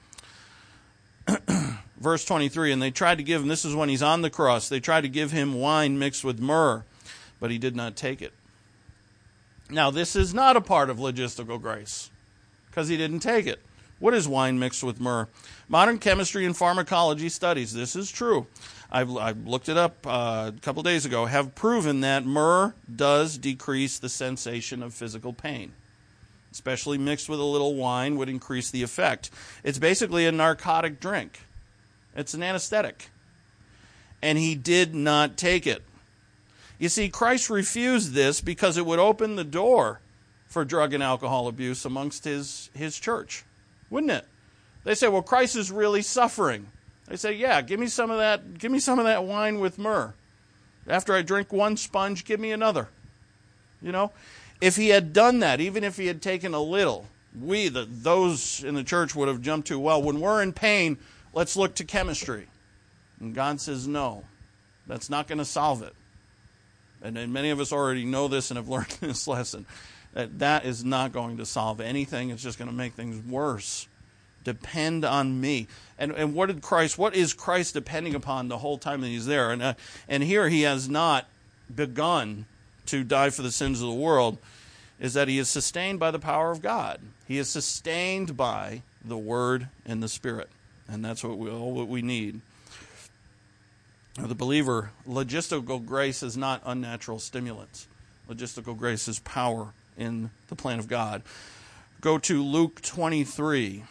Verse twenty-three, and they tried to give him, this is when he's on the cross, they tried to give him wine mixed with myrrh, but he did not take it. Now, this is not a part of logistical grace, because he didn't take it. What is wine mixed with myrrh? Modern chemistry and pharmacology studies, this is true. I've, I've looked it up uh, a couple days ago, have proven that myrrh does decrease the sensation of physical pain. Especially mixed with a little wine would increase the effect. It's basically a narcotic drink. It's an anesthetic. And he did not take it. You see, Christ refused this because it would open the door for drug and alcohol abuse amongst his, his church. Wouldn't it? They say, well, Christ is really suffering. They say, yeah, give me some of that, give me some of that wine with myrrh. After I drink one sponge, give me another. You know? If he had done that, even if he had taken a little, we, the, those in the church would have jumped to, well, when we're in pain, let's look to chemistry. And God says, no, that's not going to solve it. And, and many of us already know this and have learned this lesson. That that is not going to solve anything. It's just going to make things worse. Depend on me. And and what did Christ, what is Christ depending upon the whole time that he's there? And uh, and here he has not begun to die for the sins of the world, is that he is sustained by the power of God. He is sustained by the Word and the Spirit. And that's what we, all what we need. The believer, logistical grace is not unnatural stimulants. Logistical grace is power in the plan of God. Go to Luke twenty-three.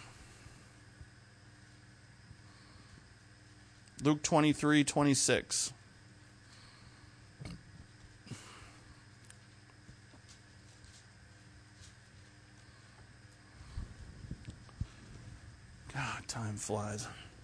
Luke twenty-three, twenty-six. God, time flies.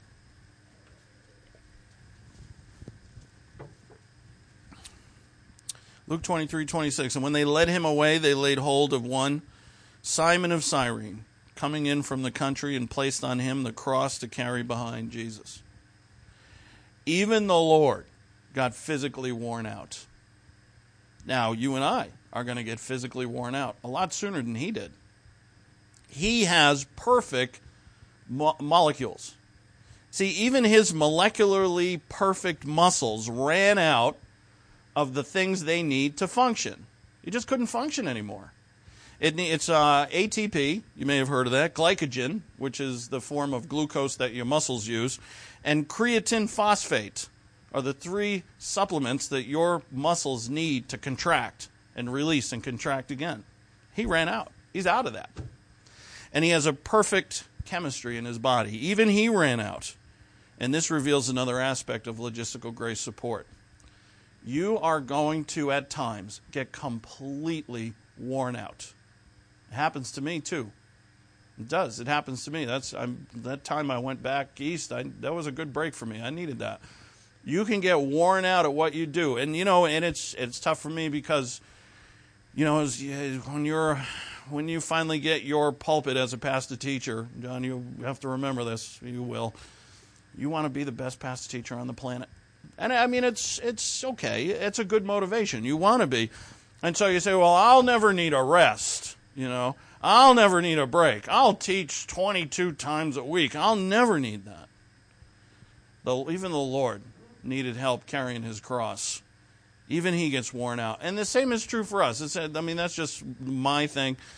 Luke twenty-three, twenty-six. And when they led him away, they laid hold of one, Simon of Cyrene, coming in from the country, and placed on him the cross to carry behind Jesus. Even the Lord got physically worn out. Now, you and I are going to get physically worn out a lot sooner than he did. He has perfect mo- molecules. See, even his molecularly perfect muscles ran out of the things they need to function. He just couldn't function anymore. It, it's uh, A T P, you may have heard of that, glycogen, which is the form of glucose that your muscles use, and creatine phosphate are the three supplements that your muscles need to contract and release and contract again. He ran out. He's out of that. And he has a perfect chemistry in his body. Even he ran out. And this reveals another aspect of logistical grace support. You are going to, at times, get completely worn out. It happens to me, too. It does. It happens to me. That's I'm, that time I went back east, I, that was a good break for me. I needed that. You can get worn out at what you do. And, you know, and it's it's tough for me because, you know, as, when you're when you finally get your pulpit as a pastor teacher, John, you have to remember this. You will. You want to be the best pastor teacher on the planet. And I mean, it's it's okay. It's a good motivation. You want to be. And so you say, well, I'll never need a rest. You know, I'll never need a break. I'll teach twenty-two times a week. I'll never need that. The, even the Lord needed help carrying his cross. Even he gets worn out. And the same is true for us. It's, I mean, that's just my thing.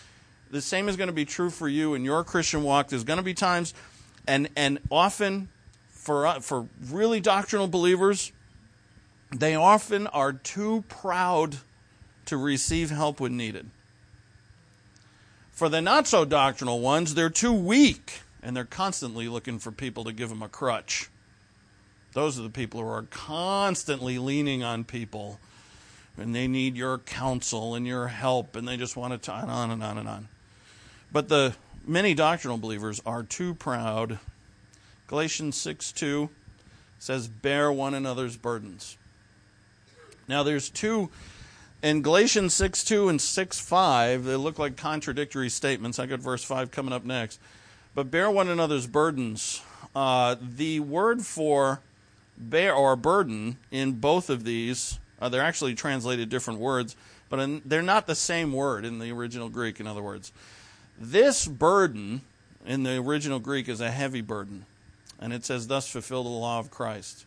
The same is going to be true for you in your Christian walk. There's going to be times, and and often for uh, for really doctrinal believers, they often are too proud to receive help when needed. For the not so doctrinal ones, they're too weak, and they're constantly looking for people to give them a crutch. Those are the people who are constantly leaning on people, and they need your counsel and your help, and they just want to on on and on and on. But the many doctrinal believers are too proud. Galatians six two says, bear one another's burdens. Now there's two, in Galatians six two and six five, they look like contradictory statements. I got verse five coming up next. But bear one another's burdens. Uh, the word for bear or burden in both of these, uh, they're actually translated different words, but in, they're not the same word in the original Greek, in other words. This burden in the original Greek is a heavy burden. And it says, thus fulfill the law of Christ.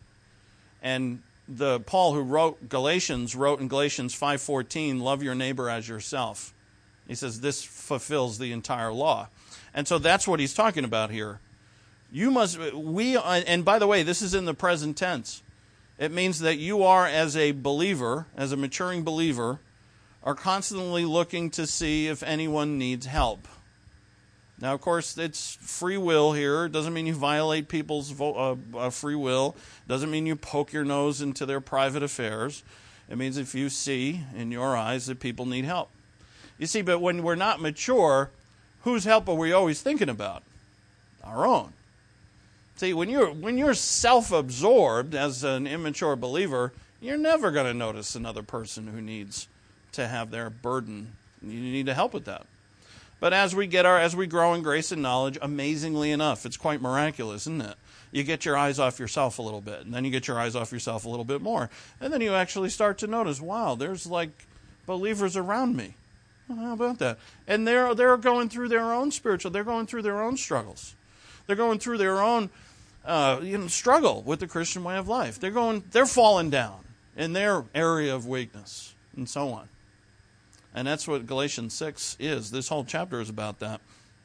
And the Paul who wrote Galatians wrote in Galatians five fourteen, love your neighbor as yourself. He says this fulfills the entire law. And so that's what he's talking about here. You must, we, and by the way, this is in the present tense. It means that you are, as a believer, as a maturing believer, are constantly looking to see if anyone needs help. Now, of course, it's free will here. It doesn't mean you violate people's vo- uh, uh, free will. It doesn't mean you poke your nose into their private affairs. It means if you see in your eyes that people need help. You see, but when we're not mature, whose help are we always thinking about? Our own. See, when you're when you're self-absorbed as an immature believer, you're never going to notice another person who needs to have their burden. You need to help with that. But as we get our as we grow in grace and knowledge, amazingly enough, it's quite miraculous, isn't it? You get your eyes off yourself a little bit, and then you get your eyes off yourself a little bit more, and then you actually start to notice, wow, there's like believers around me. Well, how about that? And they're they're going through their own spiritual, they're going through their own struggles. They're going through their own uh, you know, struggle with the Christian way of life. They're going, they're falling down in their area of weakness, and so on. And that's what Galatians six is. This whole chapter is about that.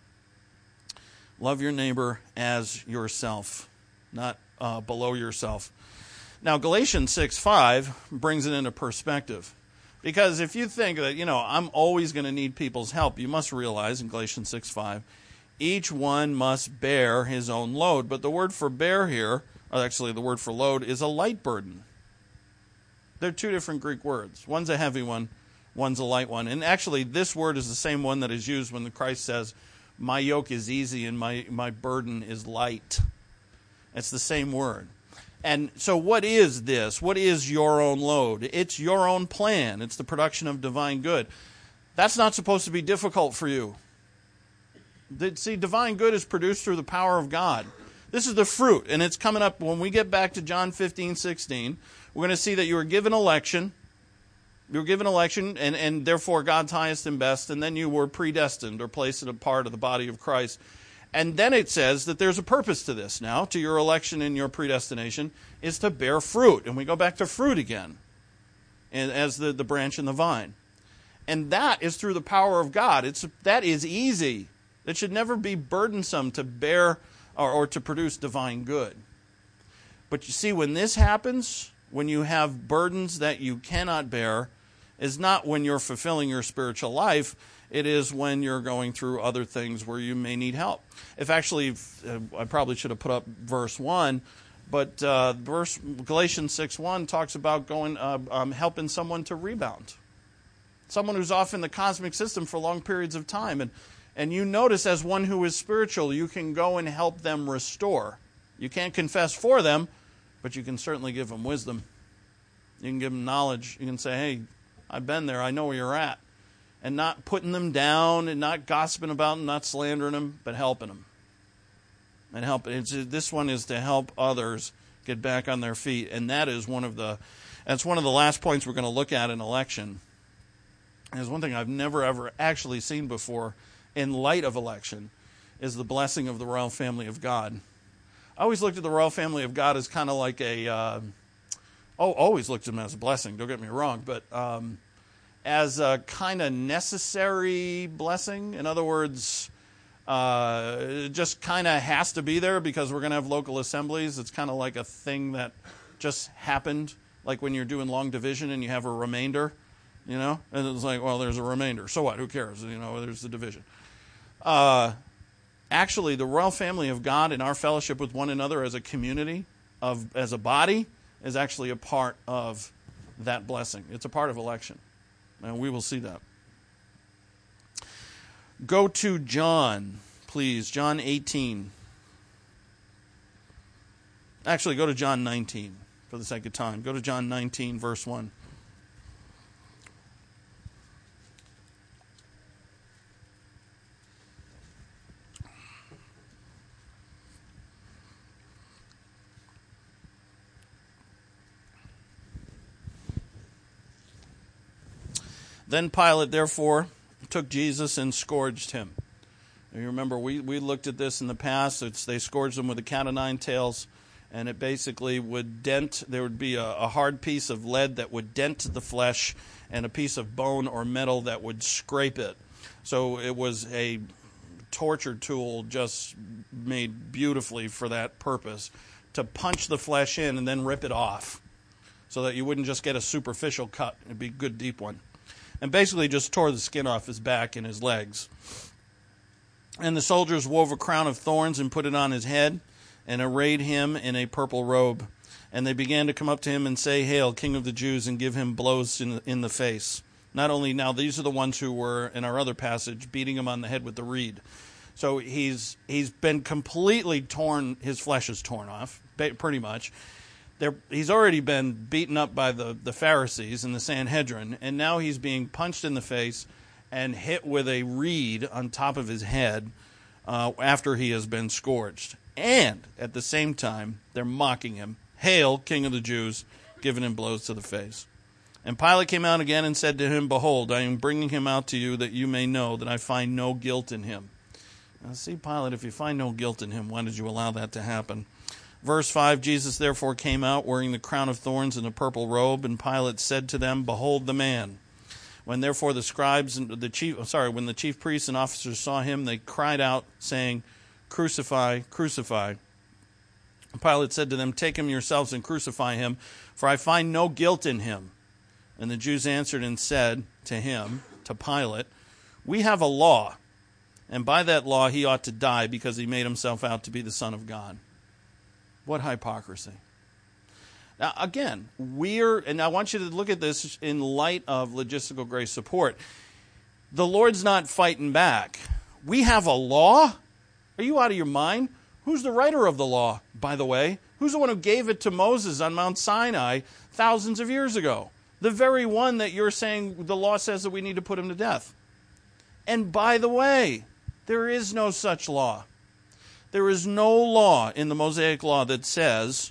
Love your neighbor as yourself, not uh, below yourself. Now, Galatians six five brings it into perspective. Because if you think that, you know, I'm always going to need people's help, you must realize in Galatians six five, each one must bear his own load. But the word for bear here, or actually the word for load, is a light burden. They're two different Greek words. One's a heavy one, one's a light one. And actually, this word is the same one that is used when Christ says, my yoke is easy and my, my burden is light. It's the same word. And so what is this? What is your own load? It's your own plan. It's the production of divine good. That's not supposed to be difficult for you. See, divine good is produced through the power of God. This is the fruit, and it's coming up when we get back to John fifteen sixteen. We're going to see that you were given election. You were given election, and, and therefore God's highest and best, and then you were predestined or placed in a part of the body of Christ. And then it says that there's a purpose to this now, to your election and your predestination, is to bear fruit. And we go back to fruit again, and as the, the branch and the vine. And that is through the power of God. It's that is easy. It should never be burdensome to bear or, or to produce divine good. But you see, when this happens, when you have burdens that you cannot bear, is not when you're fulfilling your spiritual life. It is when you're going through other things where you may need help. If actually, uh, I probably should have put up verse one, but uh, verse Galatians six one talks about going uh, um, helping someone to rebound. Someone who's off in the cosmic system for long periods of time. And, and you notice as one who is spiritual, you can go and help them restore. You can't confess for them, but you can certainly give them wisdom. You can give them knowledge. You can say, hey, I've been there. I know where you're at. And not putting them down and not gossiping about them, not slandering them, but helping them. And help. It's, this one is to help others get back on their feet. And that is one of the, that's one of the last points we're going to look at in election. There's one thing I've never, ever actually seen before in light of election is the blessing of the royal family of God. I always looked at the royal family of God as kind of like a, uh, oh, always looked at them as a blessing, don't get me wrong, but um, as a kind of necessary blessing. In other words, uh, it just kind of has to be there because we're going to have local assemblies. It's kind of like a thing that just happened, like when you're doing long division and you have a remainder, you know? And it's like, well, there's a remainder. So what? Who cares? You know, there's the division. Uh, actually, the royal family of God and our fellowship with one another as a community, of as a body, is actually a part of that blessing. It's a part of election. And we will see that. Go to John, please. John eighteen. Actually, go to John nineteen for the sake of time. Go to John nineteen, verse one. Then Pilate, therefore, took Jesus and scourged him. You remember, we, we looked at this in the past. It's, they scourged him with a cat o' nine tails, and it basically would dent. There would be a, a hard piece of lead that would dent the flesh, and a piece of bone or metal that would scrape it. So it was a torture tool just made beautifully for that purpose, to punch the flesh in and then rip it off, so that you wouldn't just get a superficial cut. It'd be a good deep one. And basically just tore the skin off his back and his legs. And the soldiers wove a crown of thorns and put it on his head, and arrayed him in a purple robe. And they began to come up to him and say, "Hail, King of the Jews," and give him blows in the, in the face. Not only, now these are the ones who were, in our other passage, beating him on the head with the reed. So he's he's been completely torn, his flesh is torn off, pretty much. They're, he's already been beaten up by the, the Pharisees and the Sanhedrin, and now he's being punched in the face and hit with a reed on top of his head uh, after he has been scourged. And at the same time, they're mocking him. "Hail, King of the Jews," giving him blows to the face. And Pilate came out again and said to him, "Behold, I am bringing him out to you that you may know that I find no guilt in him." Now, see, Pilate, if you find no guilt in him, why did you allow that to happen? Verse five, Jesus therefore came out wearing the crown of thorns and a purple robe, and Pilate said to them, "Behold the man." When therefore the scribes and the chief, sorry, when the chief priests and officers saw him, they cried out, saying, "Crucify, crucify." And Pilate said to them, "Take him yourselves and crucify him, for I find no guilt in him." And the Jews answered and said to him, to Pilate, "We have a law, and by that law he ought to die, because he made himself out to be the Son of God." What hypocrisy. Now, again, we're, and I want you to look at this in light of logistical grace support. The Lord's not fighting back. We have a law? Are you out of your mind? Who's the writer of the law, by the way? Who's the one who gave it to Moses on Mount Sinai thousands of years ago? The very one that you're saying the law says that we need to put him to death. And by the way, there is no such law. There is no law in the Mosaic Law that says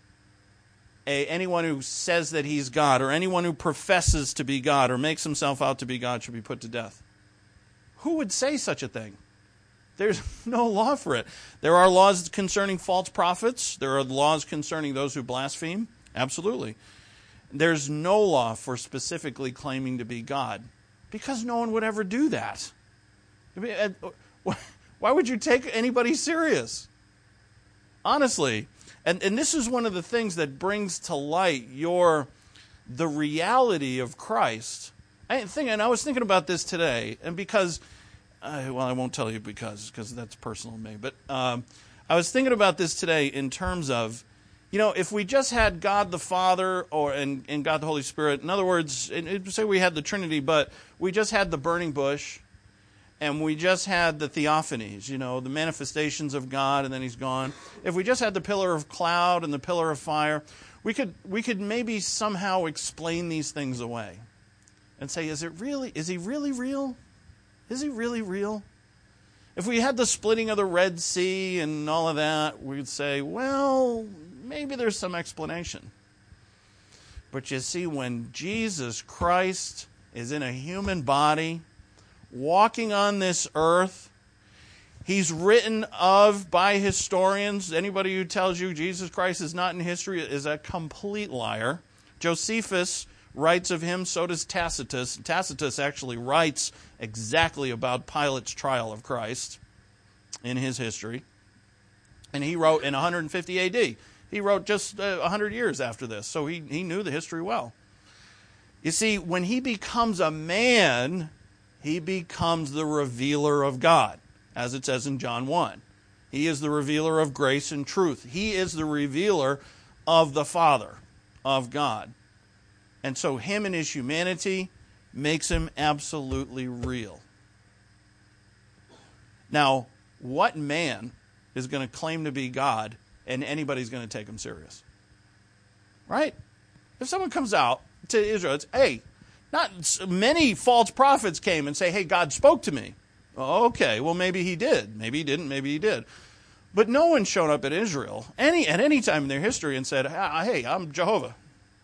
a, anyone who says that he's God, or anyone who professes to be God or makes himself out to be God, should be put to death. Who would say such a thing? There's no law for it. There are laws concerning false prophets. There are laws concerning those who blaspheme. Absolutely. There's no law for specifically claiming to be God, because no one would ever do that. I mean, why would you take anybody serious? Honestly. And and this is one of the things that brings to light your the reality of Christ. I think, and I was thinking about this today, and because, uh, well, I won't tell you because, because that's personal to me, but um, I was thinking about this today in terms of, you know, if we just had God the Father or and, and God the Holy Spirit, in other words, say we had the Trinity, but we just had the burning bush, and we just had the theophanies, you know, the manifestations of God, and then he's gone. If we just had the pillar of cloud and the pillar of fire, we could we could maybe somehow explain these things away and say, is it really, is he really real? Is he really real? If we had the splitting of the Red Sea and all of that, we'd say, well, maybe there's some explanation. But you see, when Jesus Christ is in a human body, walking on this earth, he's written of by historians. Anybody who tells you Jesus Christ is not in history is a complete liar. Josephus writes of him, so does Tacitus. Tacitus actually writes exactly about Pilate's trial of Christ in his history. And he wrote in one fifty A D. He wrote just uh, one hundred years after this, so he, he knew the history well. You see, when he becomes a man, he becomes the revealer of God, as it says in John one. He is the revealer of grace and truth. He is the revealer of the Father, of God. And so him and his humanity makes him absolutely real. Now, what man is going to claim to be God and anybody's going to take him serious? Right? If someone comes out to Israel, it's, hey, not many false prophets came and say, hey, God spoke to me. Okay, well, maybe he did. Maybe he didn't. Maybe he did. But no one showed up at Israel any at any time in their history and said, hey, I'm Jehovah.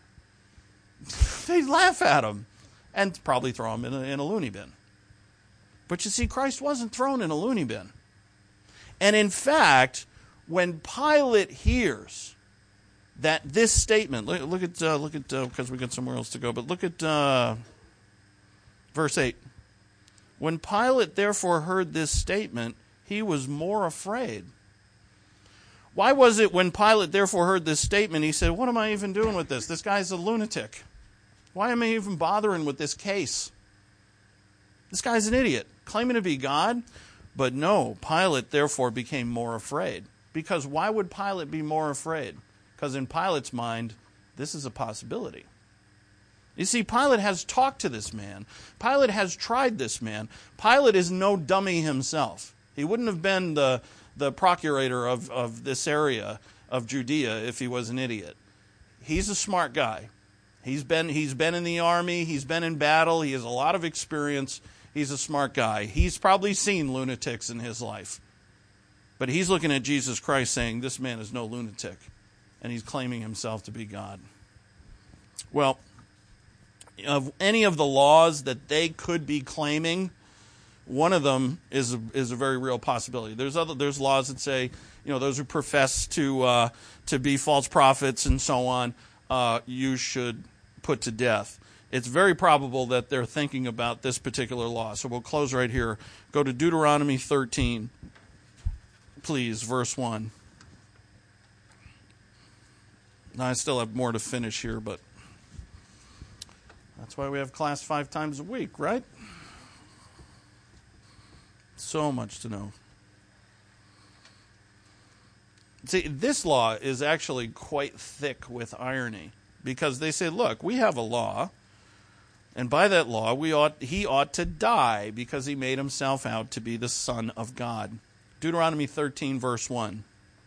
They laugh at him and probably throw him in a, in a loony bin. But you see, Christ wasn't thrown in a loony bin. And in fact, when Pilate hears that this statement, look, look at, uh, look at, because uh, we got somewhere else to go, but look at uh, verse eight. When Pilate therefore heard this statement, he was more afraid. Why was it when Pilate therefore heard this statement, he said, what am I even doing with this? This guy's a lunatic. Why am I even bothering with this case? This guy's an idiot, claiming to be God. But no, Pilate therefore became more afraid. Because why would Pilate be more afraid? Because in Pilate's mind, this is a possibility. You see, Pilate has talked to this man. Pilate has tried this man. Pilate is no dummy himself. He wouldn't have been the, the procurator of, of this area of Judea if he was an idiot. He's a smart guy. He's been, he's been in the army. He's been in battle. He has a lot of experience. He's a smart guy. He's probably seen lunatics in his life. But he's looking at Jesus Christ saying, this man is no lunatic. And he's claiming himself to be God. Well, of any of the laws that they could be claiming, one of them is a, is a very real possibility. There's other there's laws that say, you know, those who profess to uh, to be false prophets and so on, uh, you should put to death. It's very probable that they're thinking about this particular law. So we'll close right here. Go to Deuteronomy thirteen, please, verse one. Now, I still have more to finish here, but that's why we have class five times a week, right? So much to know. See, this law is actually quite thick with irony, because they say, look, we have a law, and by that law, we ought he ought to die because he made himself out to be the Son of God. Deuteronomy thirteen, verse one.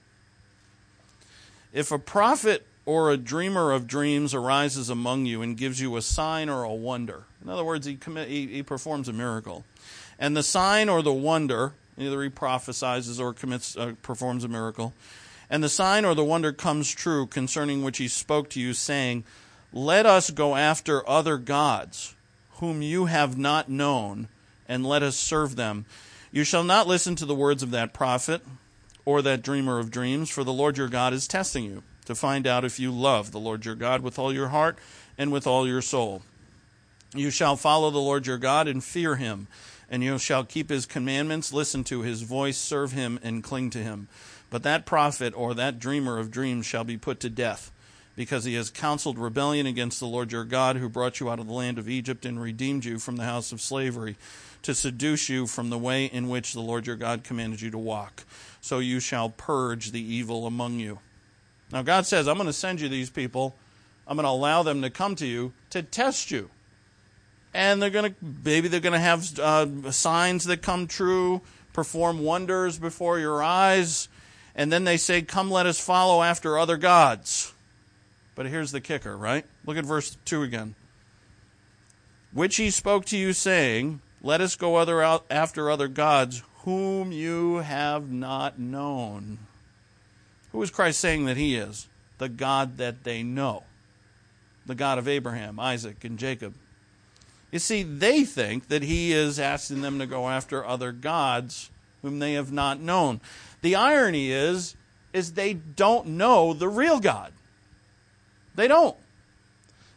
If a prophet or a dreamer of dreams arises among you and gives you a sign or a wonder. In other words, he, commit, he, he performs a miracle. And the sign or the wonder, either he prophesies or commits, uh, performs a miracle, and the sign or the wonder comes true concerning which he spoke to you, saying, let us go after other gods, whom you have not known, and let us serve them. You shall not listen to the words of that prophet or that dreamer of dreams, for the Lord your God is testing you, to find out if you love the Lord your God with all your heart and with all your soul. You shall follow the Lord your God and fear him, and you shall keep his commandments, listen to his voice, serve him, and cling to him. But that prophet or that dreamer of dreams shall be put to death, because he has counseled rebellion against the Lord your God, who brought you out of the land of Egypt and redeemed you from the house of slavery, to seduce you from the way in which the Lord your God commanded you to walk. So you shall purge the evil among you. Now God says, I'm going to send you these people. I'm going to allow them to come to you to test you. And they're going to, maybe they're going to have uh, signs that come true, perform wonders before your eyes. And then they say, come let us follow after other gods. But here's the kicker, right? Look at verse two again. Which he spoke to you, saying, let us go other out after other gods, whom you have not known. Who is Christ saying that he is? The God that they know. The God of Abraham, Isaac, and Jacob. You see, they think that he is asking them to go after other gods whom they have not known. The irony is, is they don't know the real God. They don't.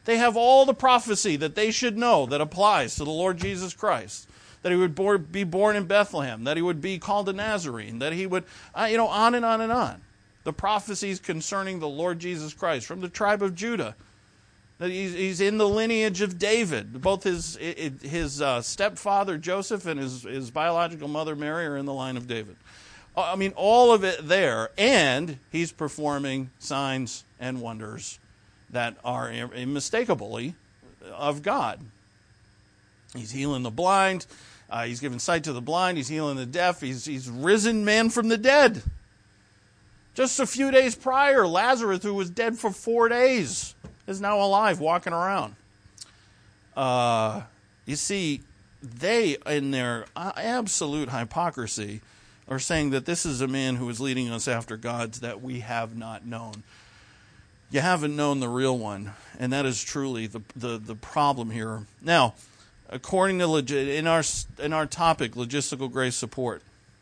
They have all the prophecy that they should know that applies to the Lord Jesus Christ. That he would bor- be born in Bethlehem, that he would be called a Nazarene, that he would, uh, you know, on and on and on. The prophecies concerning the Lord Jesus Christ from the tribe of Judah. That he's, he's in the lineage of David. Both his his uh, stepfather Joseph and his, his biological mother Mary are in the line of David. I mean, all of it there. And he's performing signs and wonders that are unmistakably of God. He's healing the blind. Uh, he's giving sight to the blind. He's healing the deaf. He's, he's risen man from the dead. Just a few days prior, Lazarus, who was dead for four days, is now alive, walking around. Uh, you see, they, in their absolute hypocrisy, are saying that this is a man who is leading us after gods that we have not known. You haven't known the real one, and that is truly the the, the problem here. Now, according to legit, in our in our topic, logistical grace support,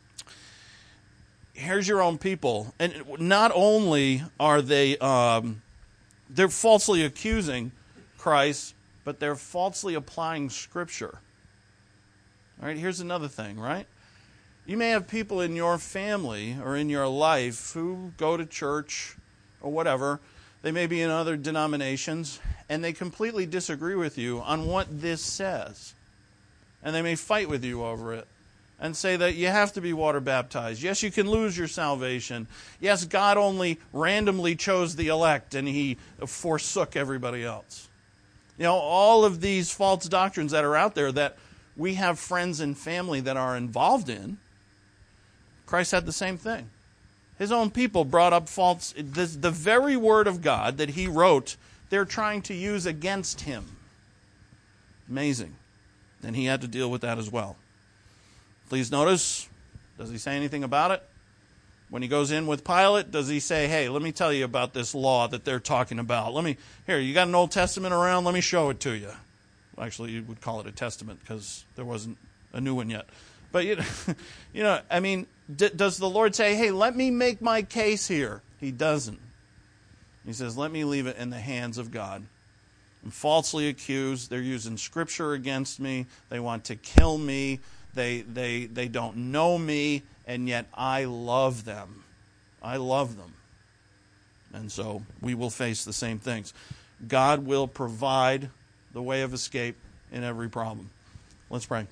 here's your own people, and not only are they um, they're falsely accusing Christ, but they're falsely applying Scripture. All right, here's another thing, right? You may have people in your family or in your life who go to church or whatever. They may be in other denominations, and they completely disagree with you on what this says. And they may fight with you over it and say that you have to be water baptized. Yes, you can lose your salvation. Yes, God only randomly chose the elect, and he forsook everybody else. You know, all of these false doctrines that are out there that we have friends and family that are involved in, Christ had the same thing. His own people brought up false, the, the very word of God that he wrote, they're trying to use against him. Amazing. And he had to deal with that as well. Please notice, does he say anything about it? When he goes in with Pilate, does he say, hey, let me tell you about this law that they're talking about. Let me, here, you got an Old Testament around? Let me show it to you. Well, actually, you would call it a testament because there wasn't a new one yet. But, you know, you know I mean, d- does the Lord say, hey, let me make my case here? He doesn't. He says, let me leave it in the hands of God. I'm falsely accused. They're using Scripture against me. They want to kill me. They, they, they don't know me, and yet I love them. I love them. And so we will face the same things. God will provide the way of escape in every problem. Let's pray.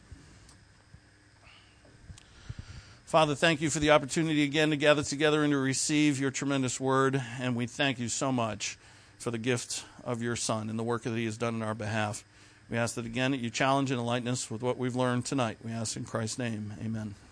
Father, thank you for the opportunity again to gather together and to receive your tremendous word. And we thank you so much for the gift of your Son and the work that he has done in our behalf. We ask that again that you challenge and enlighten us with what we've learned tonight. We ask in Christ's name. Amen.